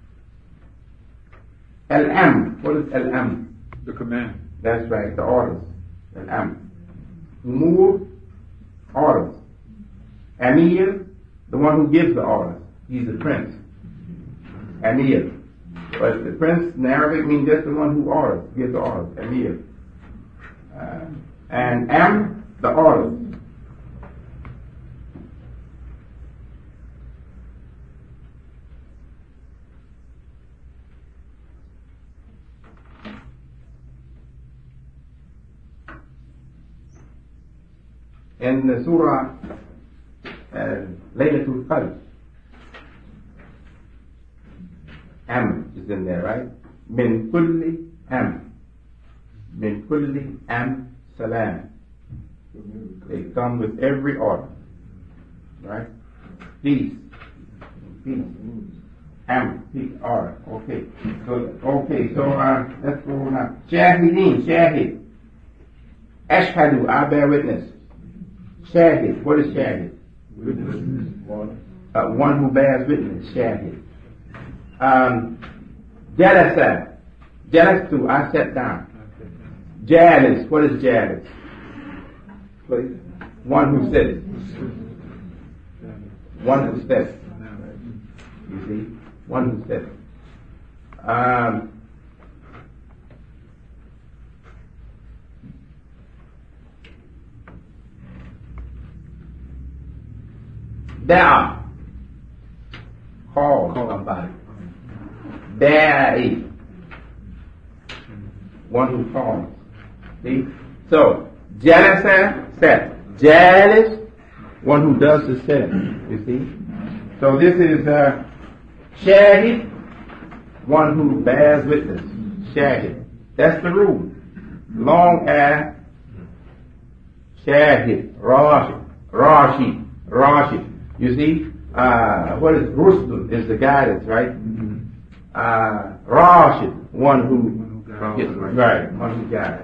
Al-Amr. What is Al-Amr? The command. That's right, the orders. Al-Amr. Umur, orders. Amir, the one who gives the orders. He's the prince. Amir. But the prince in Arabic means just the one who orders, gives the orders. Amir. Uh, and Amr, the orders. In the Surah uh, Laylatul Qadr, Amr is in there, right? Min kulli Amr. Min kulli Amr salam. They come with every order, right? Peace. Peace. Amr. Peace. Order. Okay. So, okay, so uh, let's go now. Shahideen. Shahid. Ashhadu. I bear witness. Shahid. What is Shahid? Witness. Uh, one who bears witness. Shahid. Um, Jalasa. Jalastu. I sat down. Jalis. What is Jalis? Please. One who sits. One who sits. You see? One who sits. Um, Da'a. Call somebody. Da'i. One who calls. See? So, Jalasa, sat. Jalis, one who does the sitting. You see? So this is uh, Shahid, one who bears witness. Shahid. That's the rule. Long as Shahid, Rashid, Rashid, Rashid. You see? Uh, what is Rustul is the guidance, right? Uh, Rashid, one who, yes, right, one who guides.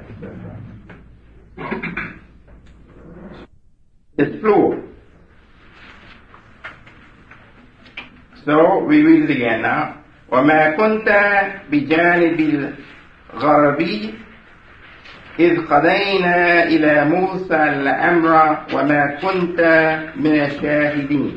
It's plural. So we read it again now. وما كنت بجانب الغربي إذ قضينا إلى موسى الأمر وما كنت من الشاهدين.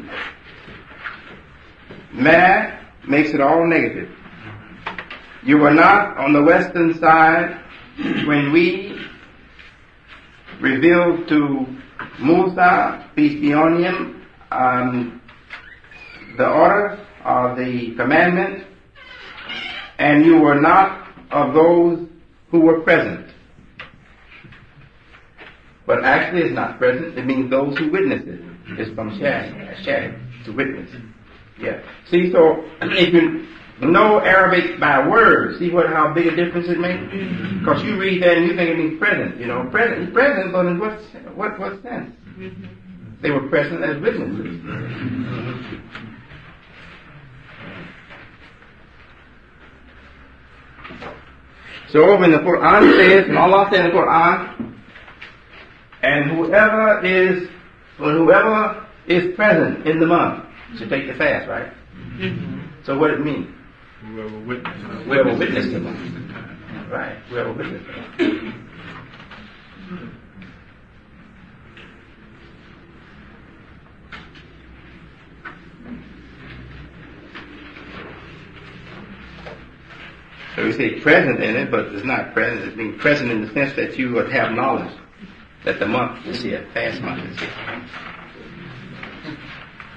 ما makes it all negative. You were not on the western side when we revealed to Musa, peace be on him, um, the orders or the commandments, and you were not of those who were present. But actually it's not present, it means those who witnessed it. It's from shahid, shahid, to witness. Yeah. See, so if you know Arabic by words, see what how big a difference it makes? Because you read that and you think it means present, you know. Present, present, but in what, what, what sense? They were present as witnesses. So when the Quran says, and Allah said in the Quran, and whoever is, well, whoever is present in the month should take the fast, right? Mm-hmm. So what it mean? Whoever witnessed. Whoever witnessed the month. Right, whoever witnessed the month. So we say present in it, but it's not present. It means present in the sense that you would have knowledge that the month is here, fast month is here.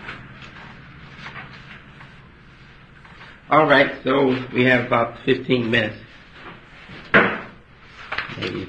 All right, so we have about fifteen minutes. Maybe.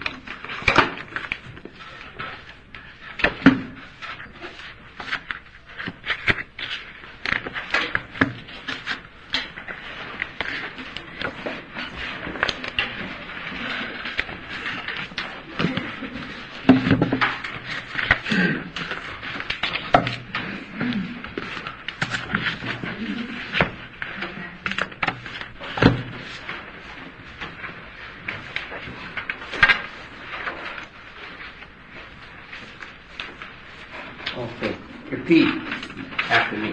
Okay, repeat after me.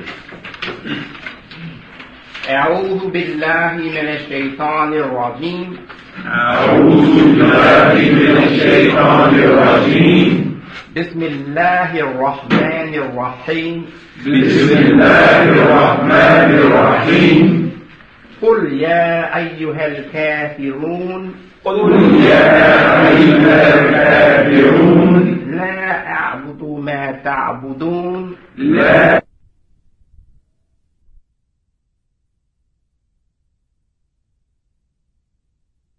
أعوذ بالله من الشيطان الرجيم. أعوذ بالله من الشيطان الرجيم. بسم الله الرحمن الرحيم. بسم الله الرحمن الرحيم. قل يا أيها الكافرون. قل يا أيها الكافرون. لا أعبد ما تعبدون. لا